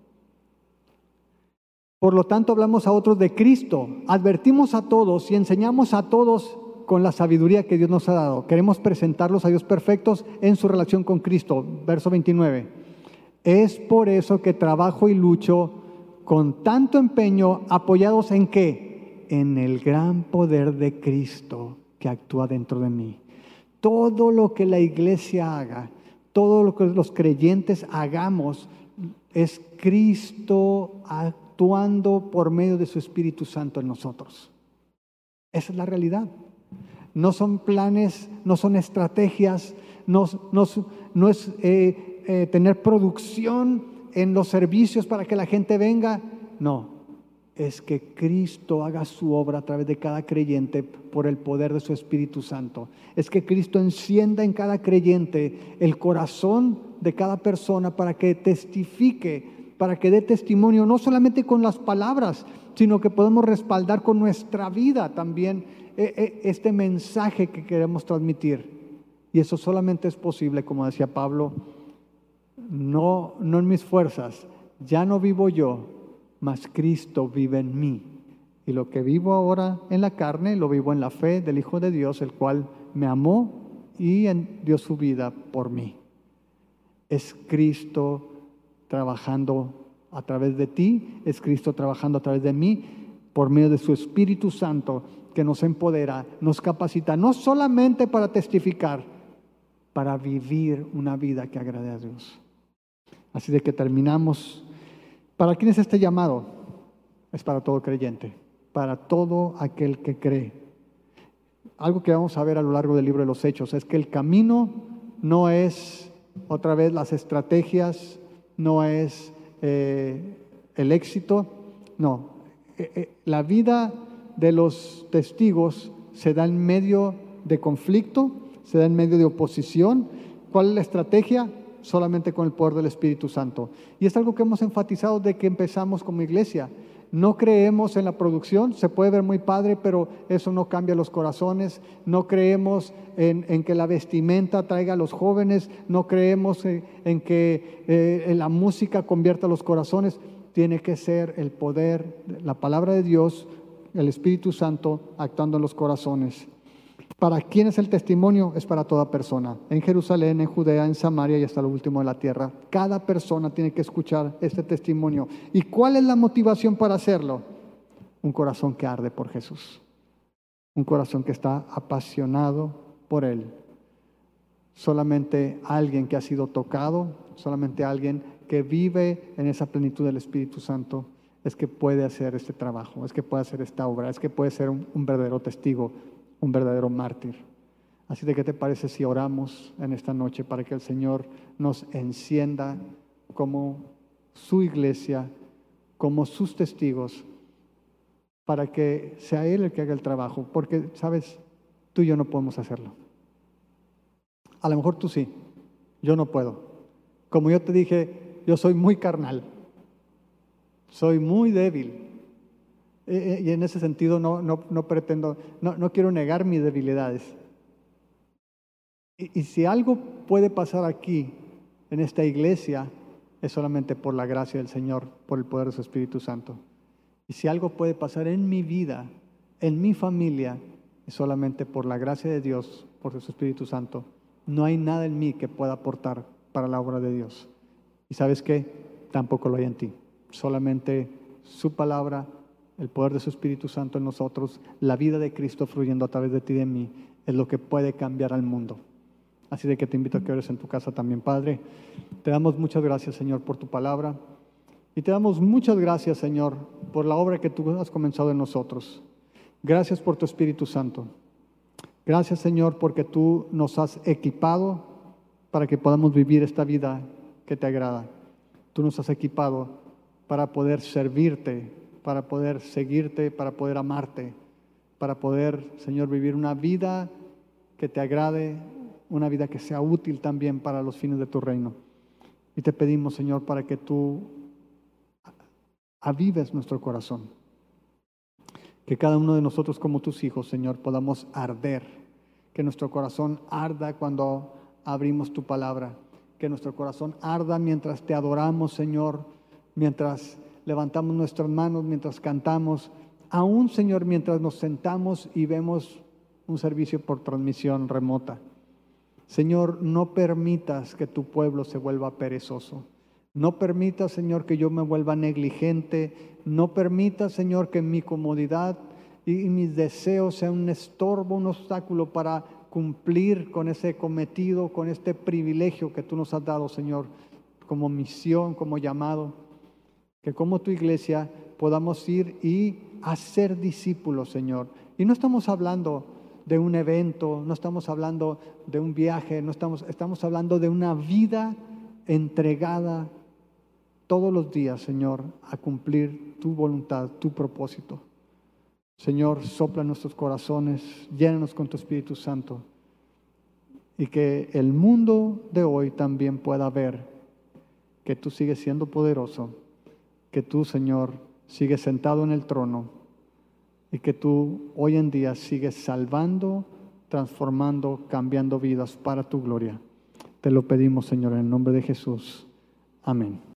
Por lo tanto, hablamos a otros de Cristo, advertimos a todos y enseñamos a todos con la sabiduría que Dios nos ha dado. Queremos presentarlos a Dios perfectos en su relación con Cristo. Verso veintinueve. Es por eso que trabajo y lucho con tanto empeño, apoyados en ¿qué? En el gran poder de Cristo que actúa dentro de mí. Todo lo que la iglesia haga, todo lo que los creyentes hagamos, es Cristo actuando por medio de su Espíritu Santo en nosotros. Esa es la realidad. No son planes, no son estrategias, no, no, no es eh, eh, tener producción en los servicios para que la gente venga. No. Es que Cristo haga su obra a través de cada creyente por el poder de su Espíritu Santo. Es que Cristo encienda en cada creyente el corazón de cada persona para que testifique, para que dé testimonio, no solamente con las palabras, sino que podemos respaldar con nuestra vida también este mensaje que queremos transmitir. Y eso solamente es posible, como decía Pablo, no, no en mis fuerzas, ya no vivo yo, mas Cristo vive en mí. Y lo que vivo ahora en la carne, lo vivo en la fe del Hijo de Dios, el cual me amó y dio su vida por mí. Es Cristo trabajando a través de ti, es Cristo trabajando a través de mí. por medio de su Espíritu Santo que nos empodera, nos capacita, no solamente para testificar, para vivir una vida que agrade a Dios. Así de que terminamos. ¿Para quién es este llamado? Es para todo creyente, para todo aquel que cree. Algo que vamos a ver a lo largo del libro de los Hechos es que el camino no es, otra vez, las estrategias, no es eh, el éxito, no. Eh, eh, la vida de los testigos se da en medio de conflicto, se da en medio de oposición. ¿Cuál es la estrategia? Solamente con el poder del Espíritu Santo. Y es algo que hemos enfatizado desde que empezamos como iglesia. No creemos en la producción, se puede ver muy padre, pero eso no cambia los corazones. No creemos en, en que la vestimenta traiga a los jóvenes, no creemos en, en que eh, en la música convierta los corazones. Tiene que ser el poder, la palabra de Dios, el Espíritu Santo actuando en los corazones. ¿Para quién es el testimonio? Es para toda persona. En Jerusalén, en Judea, en Samaria y hasta lo último de la tierra. Cada persona tiene que escuchar este testimonio. ¿Y cuál es la motivación para hacerlo? Un corazón que arde por Jesús. Un corazón que está apasionado por Él. Solamente alguien que ha sido tocado, solamente alguien que vive en esa plenitud del Espíritu Santo es que puede hacer este trabajo, es que puede hacer esta obra, es que puede ser un, un verdadero testigo, un verdadero mártir. Así de, ¿qué te parece si oramos en esta noche para que el Señor nos encienda como su iglesia, como sus testigos, para que sea Él el que haga el trabajo? Porque, ¿sabes? Tú y yo no podemos hacerlo. A lo mejor tú sí, yo no puedo. Como yo te dije, yo soy muy carnal, soy muy débil. Y en ese sentido no, no, no pretendo, no, no quiero negar mis debilidades. Y, y si algo puede pasar aquí, en esta iglesia, es solamente por la gracia del Señor, por el poder de su Espíritu Santo. Y si algo puede pasar en mi vida, en mi familia, es solamente por la gracia de Dios, por su Espíritu Santo. No hay nada en mí que pueda aportar para la obra de Dios. ¿Y sabes qué? Tampoco lo hay en ti. Solamente su palabra, el poder de su Espíritu Santo en nosotros, la vida de Cristo fluyendo a través de ti y de mí, es lo que puede cambiar al mundo. Así de que te invito a que ores en tu casa también, Padre. Te damos muchas gracias, Señor, por tu palabra. Y te damos muchas gracias, Señor, por la obra que tú has comenzado en nosotros. Gracias por tu Espíritu Santo. Gracias, Señor, porque tú nos has equipado para que podamos vivir esta vida que te agrada. Tú nos has equipado para poder servirte, para poder seguirte, para poder amarte, para poder, Señor, vivir una vida que te agrade, una vida que sea útil también para los fines de tu reino. Y te pedimos, Señor, para que tú avives nuestro corazón. Que cada uno de nosotros como tus hijos, Señor, podamos arder. Que nuestro corazón arda cuando abrimos tu palabra. Que nuestro corazón arda mientras te adoramos, Señor, mientras levantamos nuestras manos, mientras cantamos, aún, Señor, mientras nos sentamos y vemos un servicio por transmisión remota. Señor, no permitas que tu pueblo se vuelva perezoso. No permitas, Señor, que yo me vuelva negligente. No permitas, Señor, que mi comodidad y, y mis deseos sean un estorbo, un obstáculo para cumplir con ese cometido, con este privilegio que tú nos has dado, Señor, como misión, como llamado. Que como tu iglesia podamos ir y hacer discípulos, Señor. Y no estamos hablando de un evento, no estamos hablando de un viaje, no estamos, estamos hablando de una vida entregada todos los días, Señor, a cumplir tu voluntad, tu propósito. Señor, sopla en nuestros corazones, llénanos con tu Espíritu Santo y que el mundo de hoy también pueda ver que tú sigues siendo poderoso, que tú, Señor, sigues sentado en el trono y que tú hoy en día sigues salvando, transformando, cambiando vidas para tu gloria. Te lo pedimos, Señor, en el nombre de Jesús. Amén.